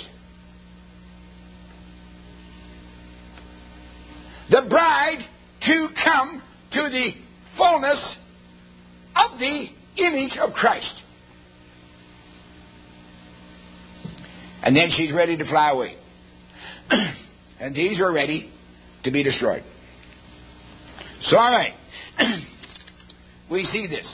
The bride to come to the fullness of the image of Christ. And then she's ready to fly away. And these are ready to be destroyed. So, all right. We see this.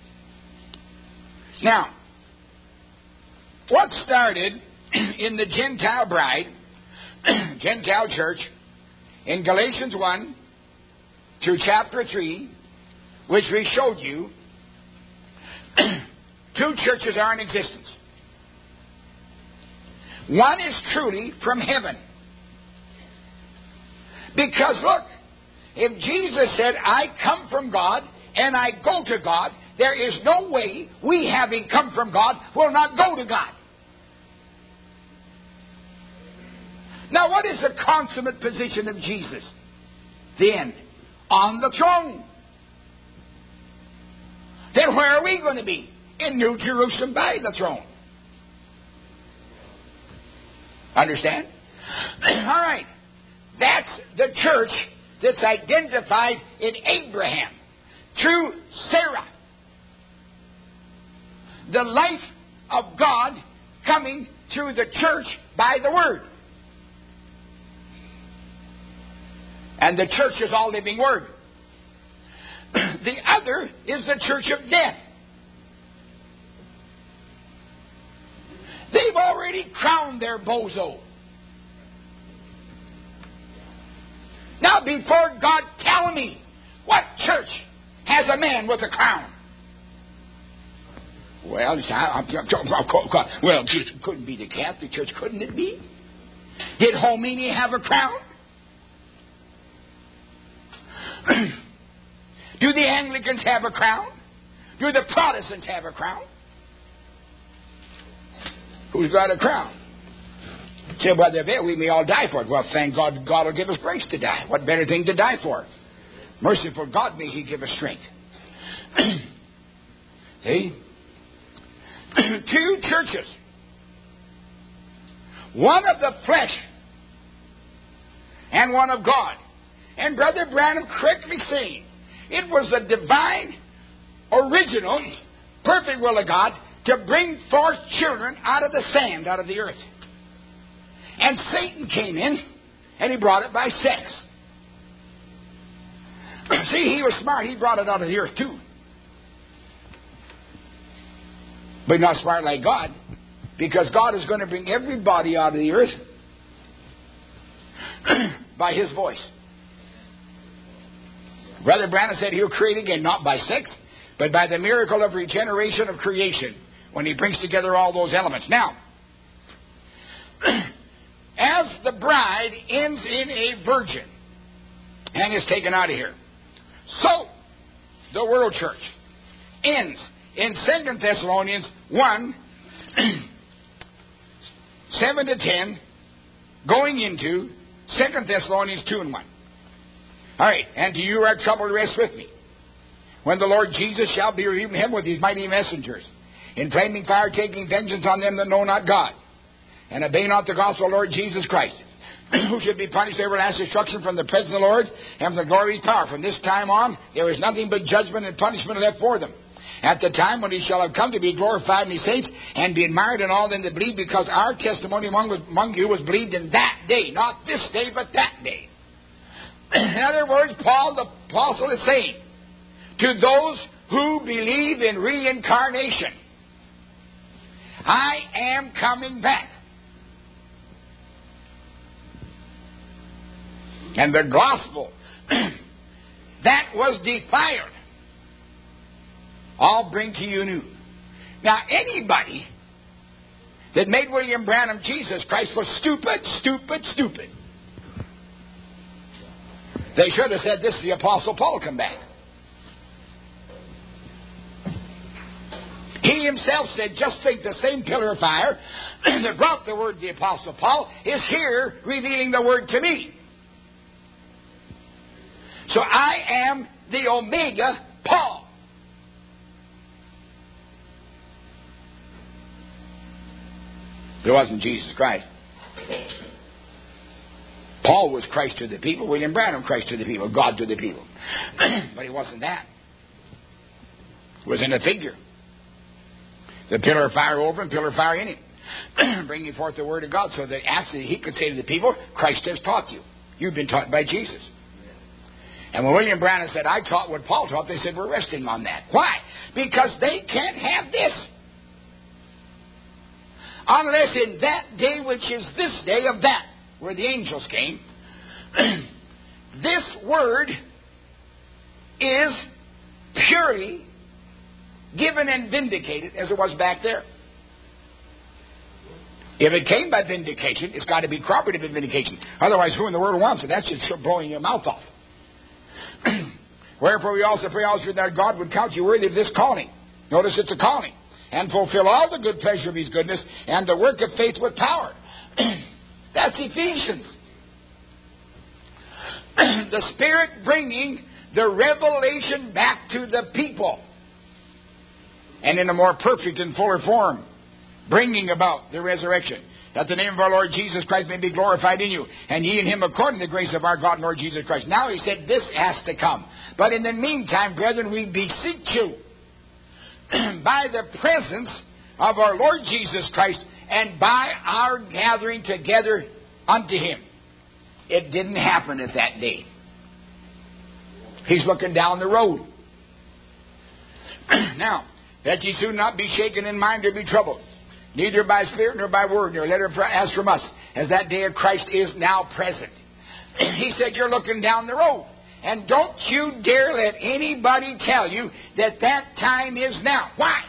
Now, what started in the Gentile bride, Gentile church, in Galatians one through chapter three, which we showed you, two churches are in existence. One is truly from heaven. Because look, if Jesus said, I come from God and I go to God, there is no way we, having come from God, will not go to God. Now, what is the consummate position of Jesus? The end. On the throne. Then where are we going to be? In New Jerusalem by the throne. Understand? All right. That's the church that's identified in Abraham through Sarah. The life of God coming through the church by the Word. And the church is all living Word. The other is the church of death. They've already crowned their bozo. Now, before God, tell me, what church has a man with a crown? Well, well, it couldn't be the Catholic Church, couldn't it be? Did Homini have a crown? Do the Anglicans have a crown? Do the Protestants have a crown? Who's got a crown? Say, well, we may all die for it. Well, thank God, God will give us grace to die. What better thing to die for? Merciful God, may He give us strength. See? Two churches. One of the flesh and one of God. And Brother Branham correctly saying, it was the divine, original, perfect will of God to bring forth children out of the sand, out of the earth. And Satan came in, and he brought it by sex. See, he was smart. He brought it out of the earth, too. But not smart like God, because God is going to bring everybody out of the earth by His voice. Brother Branham said He'll create again, not by sex, but by the miracle of regeneration of creation, when He brings together all those elements. Now, as the bride ends in a virgin and is taken out of here, so the world church ends in Second Thessalonians one, seven to ten, going into Second Thessalonians two and one. All right, and to you who are troubled, rest with me. When the Lord Jesus shall be revealed in heaven with His mighty messengers, in flaming fire, taking vengeance on them that know not God, and obey not the gospel of the Lord Jesus Christ, who should be punished with everlasting destruction from the presence of the Lord and from the glory of His power. From this time on, there is nothing but judgment and punishment left for them. At the time when He shall have come to be glorified in His saints and be admired in all them that believe, because our testimony among, among you was believed in that day, not this day, but that day. In other words, Paul the apostle is saying, to those who believe in reincarnation, I am coming back. And the gospel that was defiled, I'll bring to you new. Now, anybody that made William Branham Jesus Christ was stupid, stupid, stupid. They should have said, this is the Apostle Paul come back. He himself said, just think the same pillar of fire that brought the word to the Apostle Paul is here revealing the word to me. So I am the Omega, Paul. It wasn't Jesus Christ. Paul was Christ to the people. William Branham, Christ to the people. God to the people. But he wasn't that. He was in a figure. The pillar of fire over him, pillar of fire in him. Bringing forth the word of God so that actually he could say to the people, Christ has taught you. You've been taught by Jesus. And when William Branham said, I taught what Paul taught, they said, we're resting on that. Why? Because they can't have this. Unless in that day, which is this day of that, where the angels came, this word is purely given and vindicated as it was back there. If it came by vindication, it's got to be corroborative vindication. Otherwise, who in the world wants it? That's just blowing your mouth off. Wherefore we also pray also that God would count you worthy of this calling. Notice it's a calling. And fulfill all the good pleasure of His goodness and the work of faith with power. That's Ephesians. The Spirit bringing the revelation back to the people. And in a more perfect and fuller form, bringing about the resurrection, that the name of our Lord Jesus Christ may be glorified in you, and ye in Him according to the grace of our God and Lord Jesus Christ. Now He said this has to come. But in the meantime, brethren, we beseech you, by the presence of our Lord Jesus Christ, and by our gathering together unto Him. It didn't happen at that day. He's looking down the road. Now, that ye soon not be shaken in mind or be troubled, neither by spirit nor by word nor letter as from us, as that day of Christ is now present. He said, you're looking down the road. And don't you dare let anybody tell you that that time is now. Why?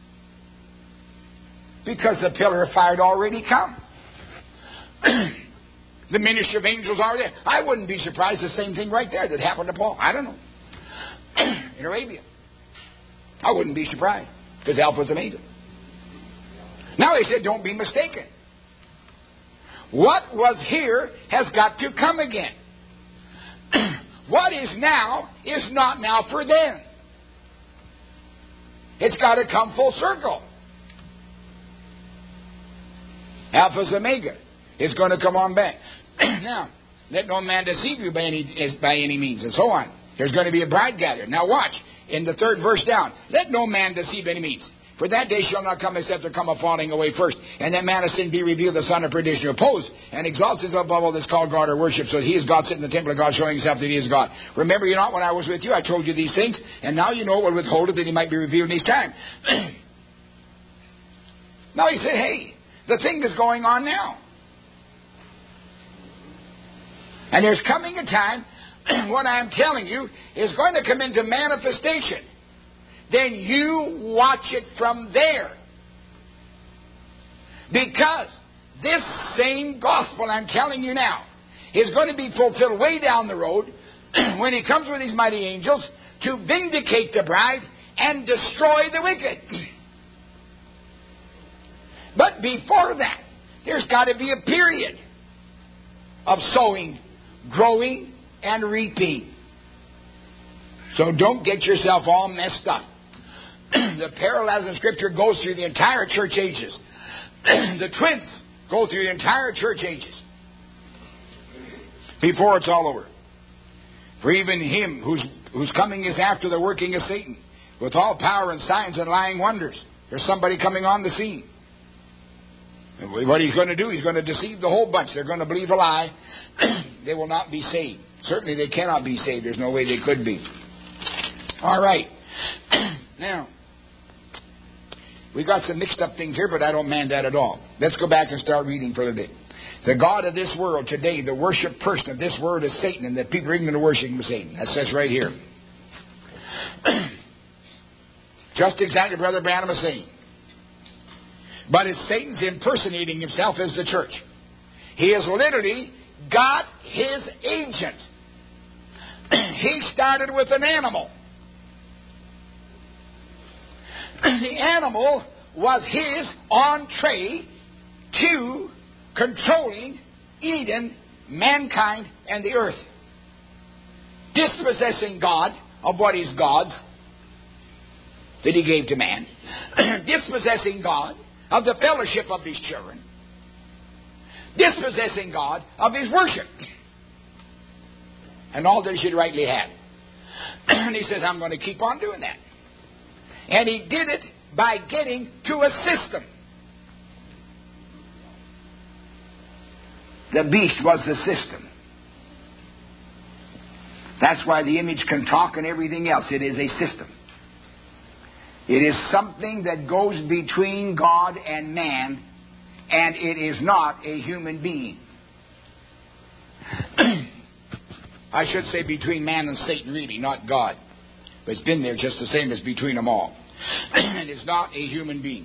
Because the pillar of fire had already come. The ministry of angels are there. I wouldn't be surprised the same thing right there that happened to Paul. I don't know. In Arabia. I wouldn't be surprised. Because Alpha's an angel. Now he said, don't be mistaken. What was here has got to come again. What is now is not now for then. It's got to come full circle. Alpha's Omega is going to come on back. Now, let no man deceive you by any, by any means, and so on. There's going to be a bride gathered. Now watch, in the third verse down, let no man deceive any means. For that day shall not come except there come a falling away first, and that man of sin be revealed, the son of perdition, opposed, and exalts himself above all that's called God or worship, so that he is God sitting in the temple of God, showing himself that he is God. Remember you not when I was with you, I told you these things, and now you know what withholdeth that he might be revealed in his time. Now he said, hey, the thing is going on now. And there's coming a time, what I'm telling you, is going to come into manifestation. Then you watch it from there. Because this same gospel I'm telling you now is going to be fulfilled way down the road when He comes with His mighty angels to vindicate the bride and destroy the wicked. But before that, there's got to be a period of sowing, growing, and reaping. So don't get yourself all messed up. The parallels in Scripture goes through the entire church ages. The twins go through the entire church ages before it's all over. For even Him whose, whose coming is after the working of Satan, with all power and signs and lying wonders. There's somebody coming on the scene. And what he's going to do, he's going to deceive the whole bunch. They're going to believe a lie. They will not be saved. Certainly they cannot be saved. There's no way they could be. All right. Now, we got some mixed up things here, but I don't mind that at all. Let's go back and start reading for a bit. The God of this world today, the worship person of this world is Satan, and that people are going to worship him Satan. That says right here. Just exactly Brother Branham is saying. But it's Satan's impersonating himself as the church. He has literally got his agent. He started with an animal. The animal was his entree to controlling Eden, mankind, and the earth. Dispossessing God of what is God's that He gave to man, dispossessing God of the fellowship of His children, dispossessing God of His worship, and all that He should rightly have. And He says, I'm going to keep on doing that. And He did it by getting to a system. The beast was the system. That's why the image can talk and everything else. It is a system. It is something that goes between God and man, and it is not a human being. I should say between man and Satan, really, not God. But it's been there just the same as between them all. And it's not a human being.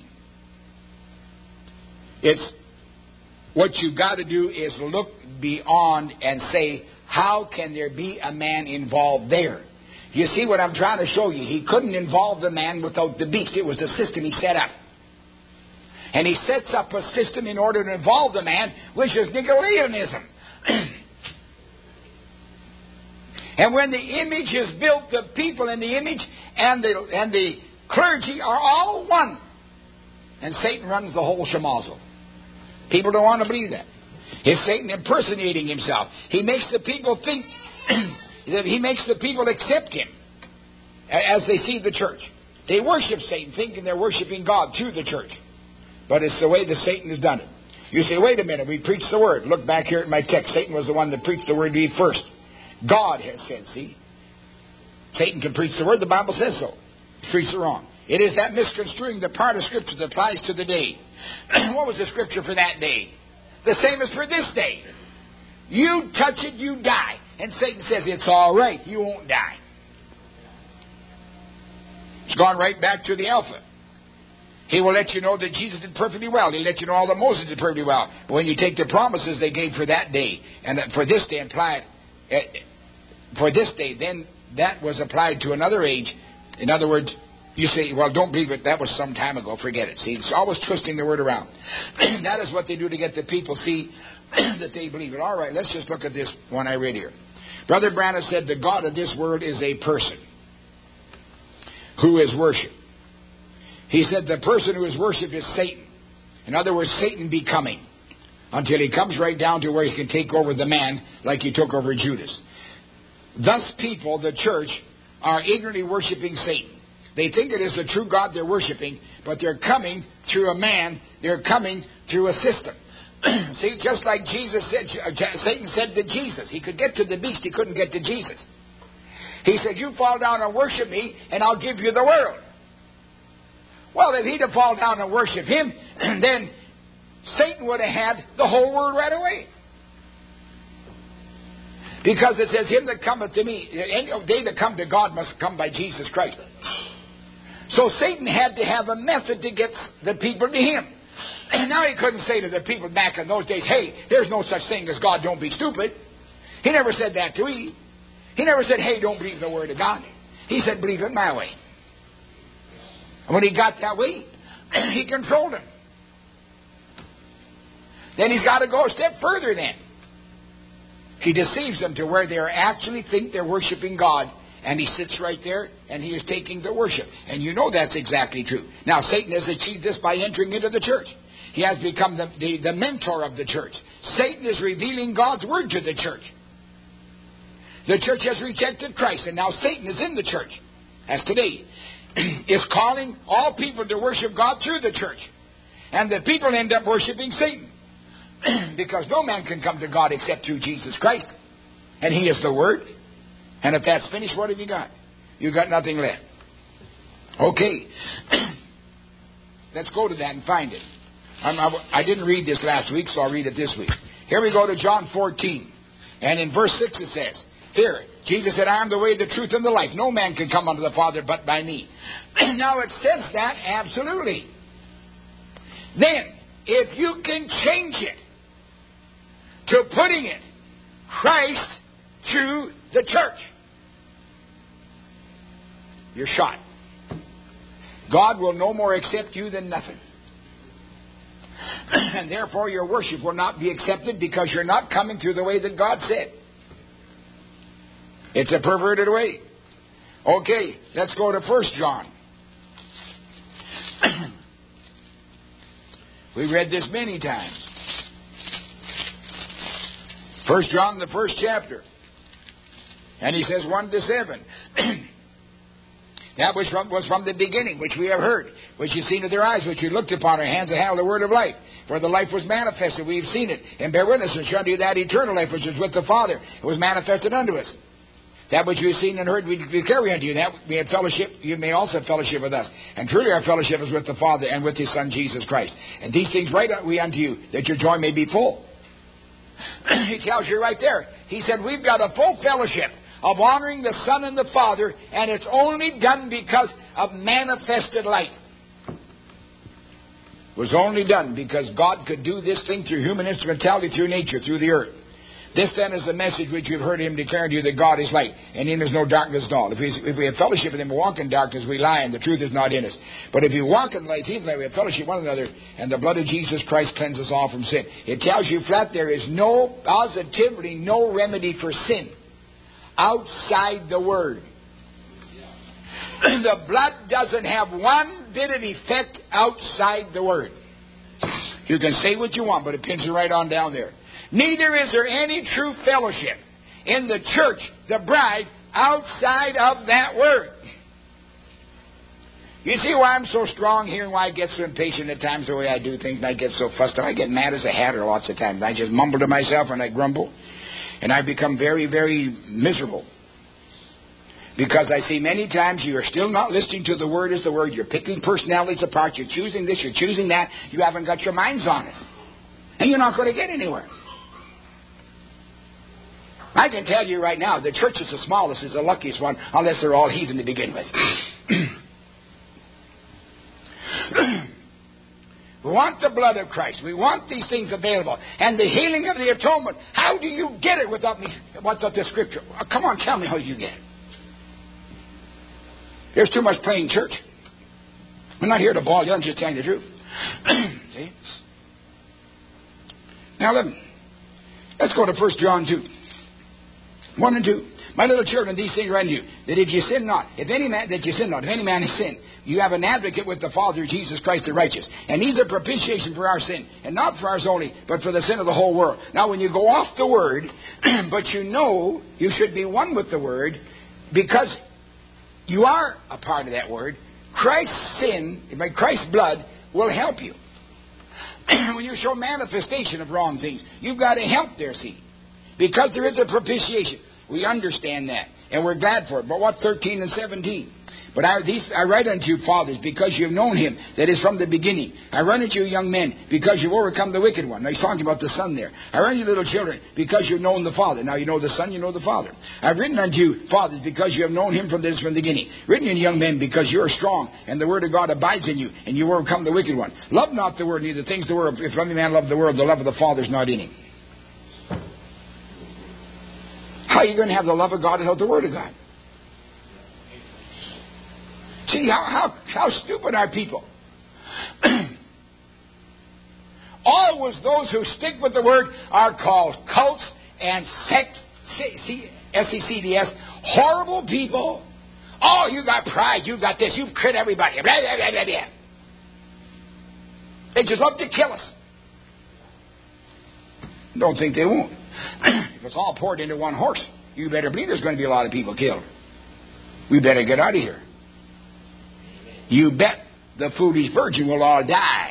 It's what you've got to do is look beyond and say, how can there be a man involved there? You see what I'm trying to show you? He couldn't involve the man without the beast. It was the system he set up. And he sets up a system in order to involve the man, which is Nicolaianism. And when the image is built, the people in the image and the and the clergy are all one. And Satan runs the whole schmozzle. People don't want to believe that. It's Satan impersonating himself. He makes the people think that he makes the people accept him as they see the church. They worship Satan, thinking they're worshiping God through the church. But it's the way that Satan has done it. You say, wait a minute, we preach the word. Look back here at my text. Satan was the one that preached the word to Eve first. God has said, see. Satan can preach the word. The Bible says so. He preached it wrong. It is that misconstruing the part of Scripture that applies to the day. What was the Scripture for that day? The same as for this day. You touch it, you die. And Satan says, it's all right, you won't die. It's gone right back to the Alpha. He will let you know that Jesus did perfectly well. He'll let you know all that Moses did perfectly well. But when you take the promises they gave for that day, and for this day, apply it, for this day, then that was applied to another age. In other words, you say, well, don't believe it. That was some time ago. Forget it. See, it's always twisting the word around. That is what they do to get the people see that they believe it. All right, let's just look at this one I read here. Brother Branham said the God of this world is a person who is worshipped. He said the person who is worshipped is Satan. In other words, Satan becoming, until he comes right down to where he can take over the man like he took over Judas. Thus people, the church, are ignorantly worshiping Satan. They think it is the true God they're worshiping, but they're coming through a man. They're coming through a system. See, just like Jesus said, Satan said to Jesus, he could get to the beast, he couldn't get to Jesus. He said, you fall down and worship me, and I'll give you the world. Well, if he'd have fallen down and worshipped him, then Satan would have had the whole world right away. Because it says, him that cometh to me, they that come to God must come by Jesus Christ. So Satan had to have a method to get the people to him. And now he couldn't say to the people back in those days, hey, there's no such thing as God, don't be stupid. He never said that to Eve. He never said, hey, don't believe the word of God. He said, believe it my way. And when he got that way, he controlled him. Then he's got to go a step further then. He deceives them to where they actually think they're worshiping God. And he sits right there and he is taking the worship. And you know that's exactly true. Now, Satan has achieved this by entering into the church. He has become the, the, the mentor of the church. Satan is revealing God's word to the church. The church has rejected Christ, and now Satan is in the church, as today, is calling all people to worship God through the church. And the people end up worshiping Satan. Because no man can come to God except through Jesus Christ. And He is the Word. And if that's finished, what have you got? You've got nothing left. Okay. Let's go to that and find it. I'm, I, I didn't read this last week, so I'll read it this week. Here we go to John fourteen. And in verse six it says, here, Jesus said, I am the way, the truth, and the life. No man can come unto the Father but by me. Now it says that absolutely. Then, if you can change it to putting it, Christ through the church, you're shot. God will no more accept you than nothing. And therefore your worship will not be accepted because you're not coming through the way that God said. It's a perverted way. Okay, let's go to First John. We read this many times. First John, the first chapter. And he says one to seven. That which from, was from the beginning, which we have heard, which you've seen with your eyes, which you looked upon, our hands have held the word of life. For the life was manifested, we have seen it, and bear witness and show you that eternal life which is with the Father. It was manifested unto us. That which you have seen and heard, we declare unto you. That we have fellowship, you may also have fellowship with us. And truly our fellowship is with the Father and with His Son Jesus Christ. And these things write we unto you, that your joy may be full. He tells you right there. He said we've got a full fellowship of honoring the Son and the Father, and it's only done because of manifested light. It was only done because God could do this thing through human instrumentality, through nature, through the earth. This then is the message which you've heard Him declare to you, that God is light, and in Him is no darkness at all. If we, if we have fellowship with Him and walk in darkness, we lie, and the truth is not in us. But if we walk in light, He's light, we have fellowship with one another, and the blood of Jesus Christ cleanses all from sin. It tells you flat there is no, positively no remedy for sin outside the Word. The blood doesn't have one bit of effect outside the Word. You can say what you want, but it pins you right on down there. Neither is there any true fellowship in the church, the bride, outside of that Word. You see why I'm so strong here and why I get so impatient at times the way I do things, and I get so fussed. I get mad as a hatter lots of times. I just mumble to myself and I grumble. And I become very, very miserable. Because I see many times you are still not listening to the Word as the Word. You're picking personalities apart. You're choosing this, you're choosing that. You haven't got your minds on it. And you're not going to get anywhere. I can tell you right now, the church is the smallest, is the luckiest one, unless they're all heathen to begin with. We want the blood of Christ. We want these things available. And the healing of the atonement. How do you get it without me? Without the Scripture? Oh, come on, tell me how you get it. There's too much playing church. I'm not here to ball you. I'm just telling the truth. See? Now, let me, let's go to First John two. one and two. My little children, these things are unto you, that if you sin not, if any man, that you sin not, if any man has sinned, you have an advocate with the Father, Jesus Christ the righteous. And He's a propitiation for our sin, and not for ours only, but for the sin of the whole world. Now, when you go off the Word, but you know you should be one with the Word, because you are a part of that Word, Christ's sin, by Christ's blood, will help you. When you show manifestation of wrong things, you've got to help there, see. Because there is a propitiation. We understand that. And we're glad for it. But what thirteen and seventeen? But I, these, I write unto you, fathers, because you've known Him that is from the beginning. I run unto you, young men, because you've overcome the wicked one. Now he's talking about the Son there. I run unto you, little children, because you've known the Father. Now you know the Son, you know the Father. I've written unto you, fathers, because you have known Him from this from the beginning. Written unto you, young men, because you are strong, and the Word of God abides in you, and you overcome the wicked one. Love not the world, neither things of the world. If any man love the world, the love of the Father is not in him. How are you going to have the love of God without the Word of God? See, how, how, how stupid are people? Always those who stick with the Word are called cults and sect, S E C D S, horrible people. Oh, you got pride, you got this, you've crit everybody. Blah, blah, blah, blah, blah. They just love to kill us. Don't think they won't. If it's all poured into one horse, you better believe there's going to be a lot of people killed. We better get out of here. You bet the foolish virgin will all die.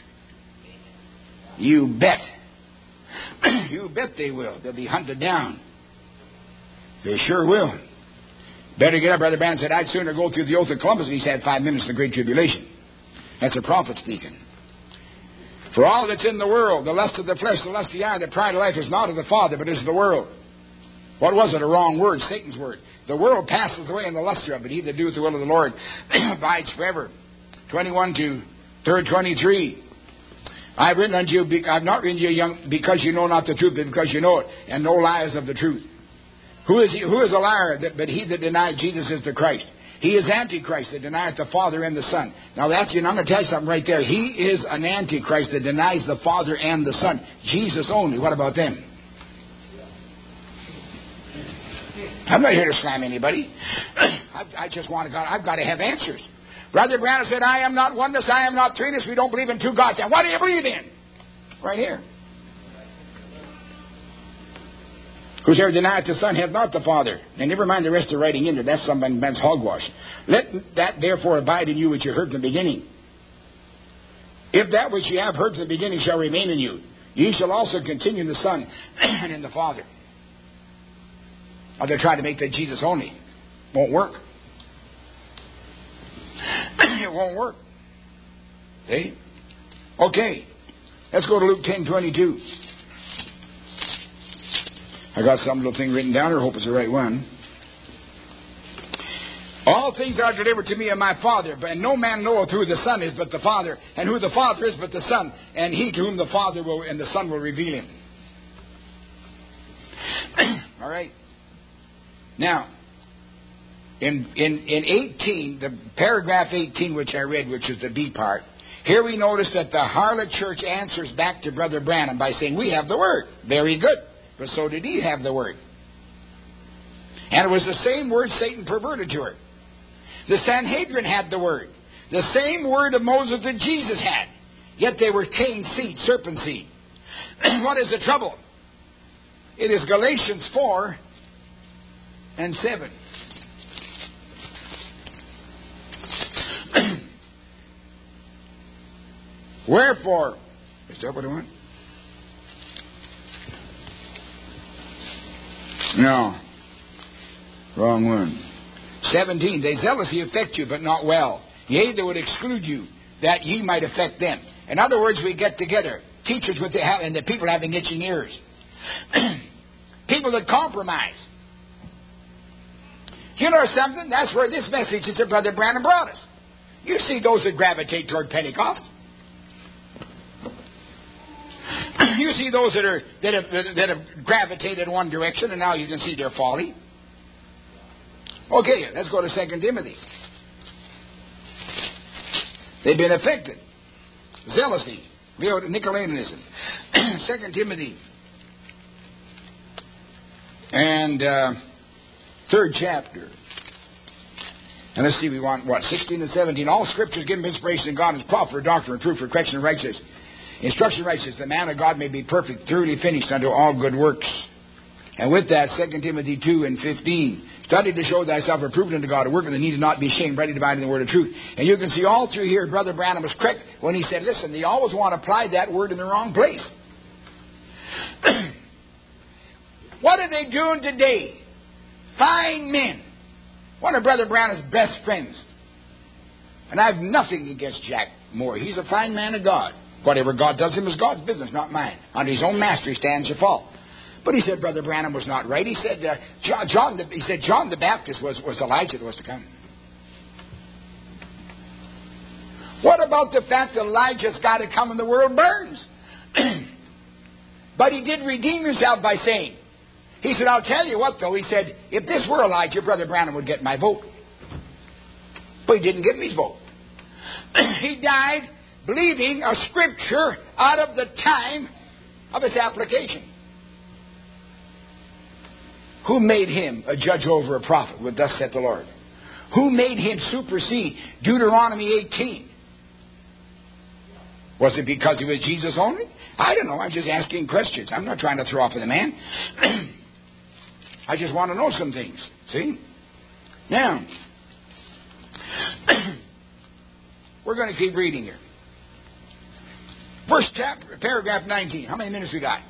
You bet. You bet they will. They'll be hunted down. They sure will. Better get up. Brother Branham said, I'd sooner go through the oath of Columbus than he's had five minutes in the Great Tribulation. That's a prophet speaking. For all that's in the world, the lust of the flesh, the lust of the eye, the pride of life is not of the Father, but is of the world. What was it? A wrong word, Satan's word. The world passes away in the luster of it. He that doeth the will of the Lord abides forever. twenty-one to third twenty-three. I've written unto you, I've not written to you young, because you know not the truth, but because you know it, and no lies of the truth. Who is he, who is a liar? That, but he that denies Jesus is the Christ. He is Antichrist that denieth the Father and the Son. Now that's, you know, I'm going to tell you something right there. He is an Antichrist that denies the Father and the Son. Jesus only. What about them? I'm not here to slam anybody. I, I just want to God. I've got to have answers. Brother Branham said, I am not oneness, I am not threeness. We don't believe in two gods. And what do you believe in? Right here. Whosoever denieth the Son hath not the Father. And never mind the rest of writing in there. That's somebody's hogwash. Let that therefore abide in you which you heard from the beginning. If that which ye have heard from the beginning shall remain in you, ye shall also continue in the Son and in the Father. Or they're trying to make that Jesus only. Won't work. It won't work. See? Okay. Let's go to Luke ten twenty-two. I got some little thing written down here. I hope it's the right one. All things are delivered to me of my Father, and no man knoweth who the Son is but the Father, and who the Father is but the Son, and he to whom the Father will and the Son will reveal him. All right. Now, in in in eighteen, the paragraph eighteen, which I read, which is the B part, here we notice that the harlot church answers back to Brother Branham by saying, we have the Word. Very good. But so did he have the Word. And it was the same word Satan perverted to her. The Sanhedrin had the Word. The same word of Moses that Jesus had. Yet they were Cain's seed, serpent seed. What is the trouble? It is Galatians four and seven. Wherefore, is that what I want? No. Wrong one. seventeen. They zealously affect you, but not well. Yea, they would exclude you, that ye might affect them. In other words, we get together. Teachers with the, and the people having itching ears. People that compromise. You know something? That's where this message is that Brother Branham brought us. You see those that gravitate toward Pentecost. You see those that are that have, that have gravitated in one direction, and now you can see their folly. Okay, let's go to Second Timothy. They've been affected. Zealousy, Nicolaitanism. Second Timothy, and uh, third chapter. And let's see, we want what sixteen and seventeen. All Scriptures given inspiration of God is proper for doctrine, truth, for correction, and righteousness. Instruction righteousness, the man of God may be perfect, thoroughly finished unto all good works. And with that, Second Timothy two and fifteen. Study to show thyself approved unto God, a workman that needeth not be ashamed, rightly dividing the word of truth. And you can see all through here, Brother Branham was correct when he said, listen, they always want to apply that word in the wrong place. What are they doing today? Fine men. One of Brother Branham's best friends. And I have nothing against Jack Moore. He's a fine man of God. Whatever God does him is God's business, not mine. Under his own master he stands or fall. But he said Brother Branham was not right. He said uh, John, John the, he said John the Baptist was, was Elijah that was to come. What about the fact that Elijah's got to come and the world burns? But he did redeem himself by saying, he said, I'll tell you what though, he said, if this were Elijah, Brother Branham would get my vote. But he didn't give me his vote. He died believing a scripture out of the time of its application. Who made him a judge over a prophet? With thus saith the Lord. Who made him supersede Deuteronomy eighteen? Was it because he was Jesus only? I don't know. I'm just asking questions. I'm not trying to throw off the man. I just want to know some things. See? Now, we're going to keep reading here. First chapter, paragraph nineteen. How many minutes we got?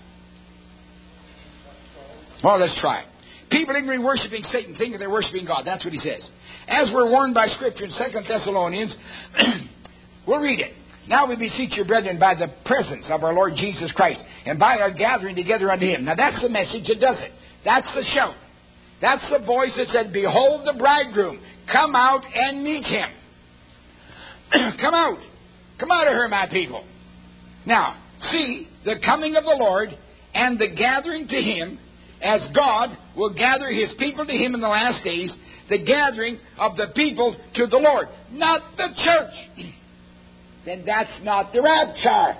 Well, let's try it. People ignorantly worshiping Satan, thinking they're worshiping God. That's what he says. As we're warned by Scripture in Second Thessalonians, we'll read it. Now we beseech you, brethren, by the presence of our Lord Jesus Christ, and by our gathering together unto Him. Now that's the message that does it. That's the shout. That's the voice that said, behold the bridegroom. Come out and meet Him. Come out. Come out of her, my people. Now, see the coming of the Lord and the gathering to Him, as God will gather His people to Him in the last days, the gathering of the people to the Lord, not the church. Then that's not the rapture.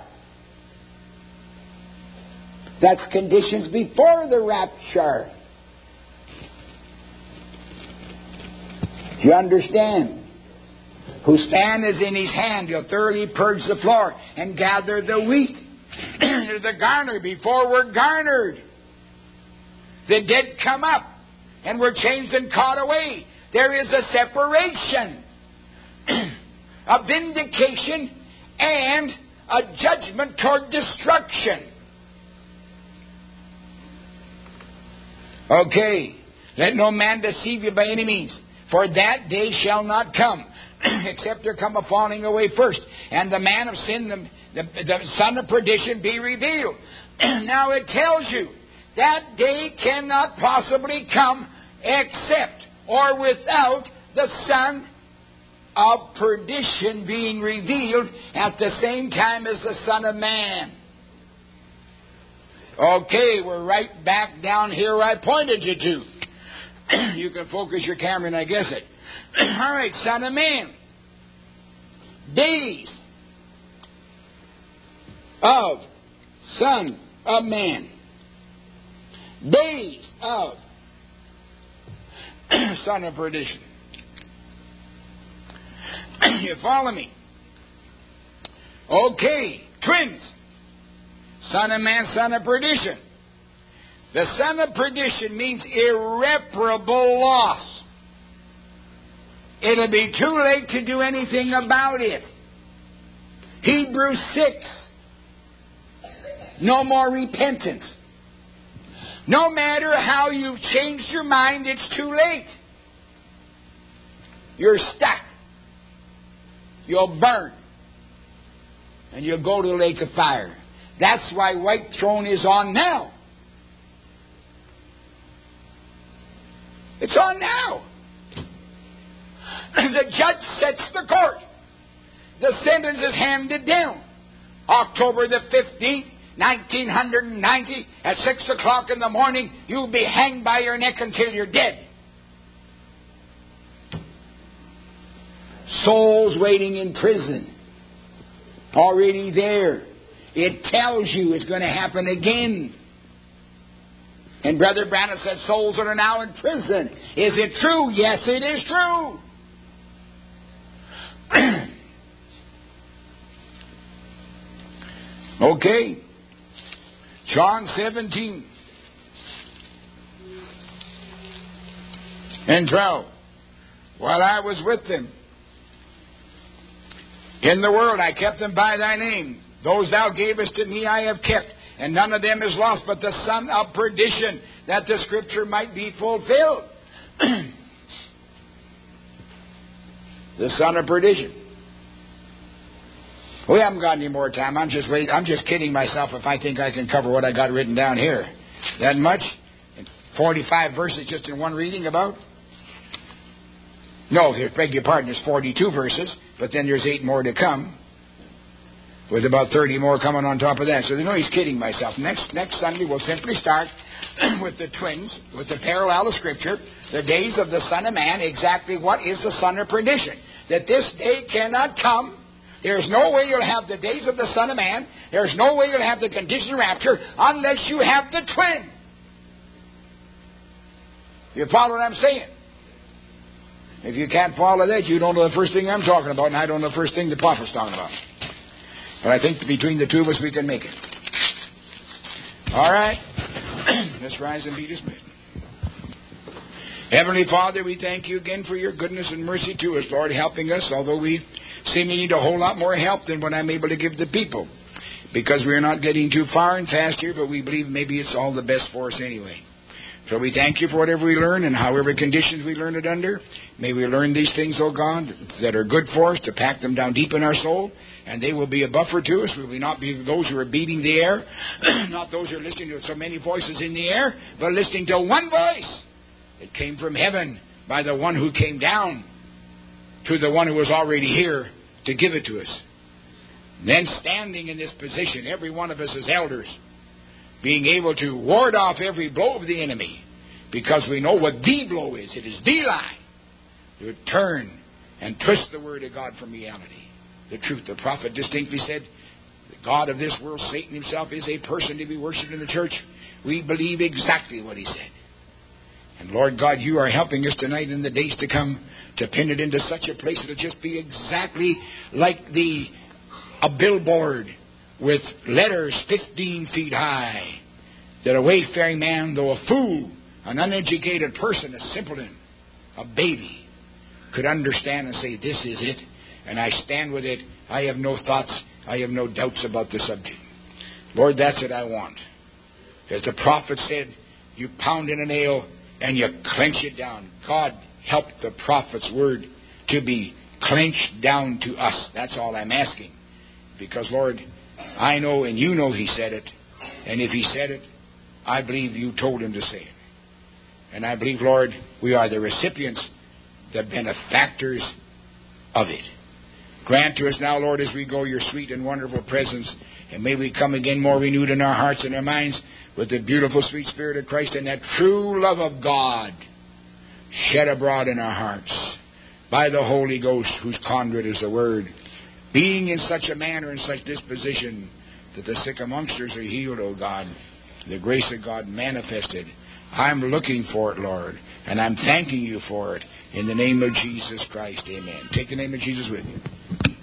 That's conditions before the rapture. You understand? Whose span is in his hand, he'll thoroughly purge the floor and gather the wheat. There's the garner before we're garnered. The dead come up and we're changed and caught away. There is a separation, a vindication, and a judgment toward destruction. Okay. Let no man deceive you by any means, for that day shall not come, except there come a falling away first, and the man of sin, the, the, the son of perdition, be revealed. Now it tells you that day cannot possibly come except or without the son of perdition being revealed at the same time as the Son of Man. Okay, we're right back down here where I pointed you to. You can focus your camera and I guess it. All right, Son of Man. Days of Son of Man. Days of Son of Perdition. You follow me? Okay, twins. Son of Man, Son of Perdition. The Son of Perdition means irreparable loss. It'll be too late to do anything about it. Hebrews six. No more repentance. No matter how you've changed your mind, it's too late. You're stuck. You'll burn. And you'll go to the lake of fire. That's why white throne is on now. It's on now. The judge sets the court. The sentence is handed down. October the fifteenth, nineteen ninety, at six o'clock in the morning, you'll be hanged by your neck until you're dead. Souls waiting in prison. Already there. It tells you it's going to happen again. And Brother Branham said souls that are now in prison. Is it true? Yes, it is true. Okay. John seventeen and twelve. While I was with them in the world, I kept them by thy name. Those thou gavest to me I have kept, and none of them is lost but the son of perdition, that the scripture might be fulfilled. The son of perdition. We haven't got any more time. I'm just wait. I'm just kidding myself if I think I can cover what I got written down here. That much? forty-five verses just in one reading about? No, beg your pardon, there's forty-two verses, but then there's eight more to come, with about thirty more coming on top of that. So, you know, he's kidding myself. Next next Sunday, we'll simply start with the twins, with the parallel of Scripture, the days of the Son of Man, exactly what is the Son of Perdition. That this day cannot come. There's no way you'll have the days of the Son of Man. There's no way you'll have the condition of rapture unless you have the twin. You follow what I'm saying? If you can't follow that, you don't know the first thing I'm talking about, and I don't know the first thing the prophet's talking about. But I think between the two of us, we can make it. All right. Let's rise and be dismissed. Heavenly Father, we thank you again for your goodness and mercy to us, Lord, helping us, although we seem to need a whole lot more help than what I'm able to give the people, because we're not getting too far and fast here, but we believe maybe it's all the best for us anyway. So we thank you for whatever we learn and however conditions we learn it under. May we learn these things, O God, that are good for us, to pack them down deep in our soul, and they will be a buffer to us. We will not be those who are beating the air, not those who are listening to so many voices in the air, but listening to one voice that came from heaven by the one who came down to the one who was already here to give it to us. And then standing in this position, every one of us as elders, being able to ward off every blow of the enemy, because we know what the blow is. It is the lie. To turn and twist the word of God from reality. The truth. The prophet distinctly said, the God of this world, Satan himself, is a person to be worshipped in the church. We believe exactly what he said. And Lord God, you are helping us tonight in the days to come to pin it into such a place that it'll just be exactly like the a billboard with letters fifteen feet high, that a wayfaring man, though a fool, an uneducated person, a simpleton, a baby, could understand and say, this is it, and I stand with it. I have no thoughts, I have no doubts about the subject. Lord, that's what I want. As the prophet said, you pound in a nail and you clench it down. God help the prophet's word to be clenched down to us. That's all I'm asking. Because, Lord, I know and you know he said it. And if he said it, I believe you told him to say it. And I believe, Lord, we are the recipients, the benefactors of it. Grant to us now, Lord, as we go, your sweet and wonderful presence. And may we come again more renewed in our hearts and our minds with the beautiful, sweet Spirit of Christ and that true love of God shed abroad in our hearts by the Holy Ghost, whose conduit is the Word, being in such a manner and such disposition that the sick amongst us are healed, O God, the grace of God manifested. I'm looking for it, Lord, and I'm thanking you for it in the name of Jesus Christ. Amen. Take the name of Jesus with you.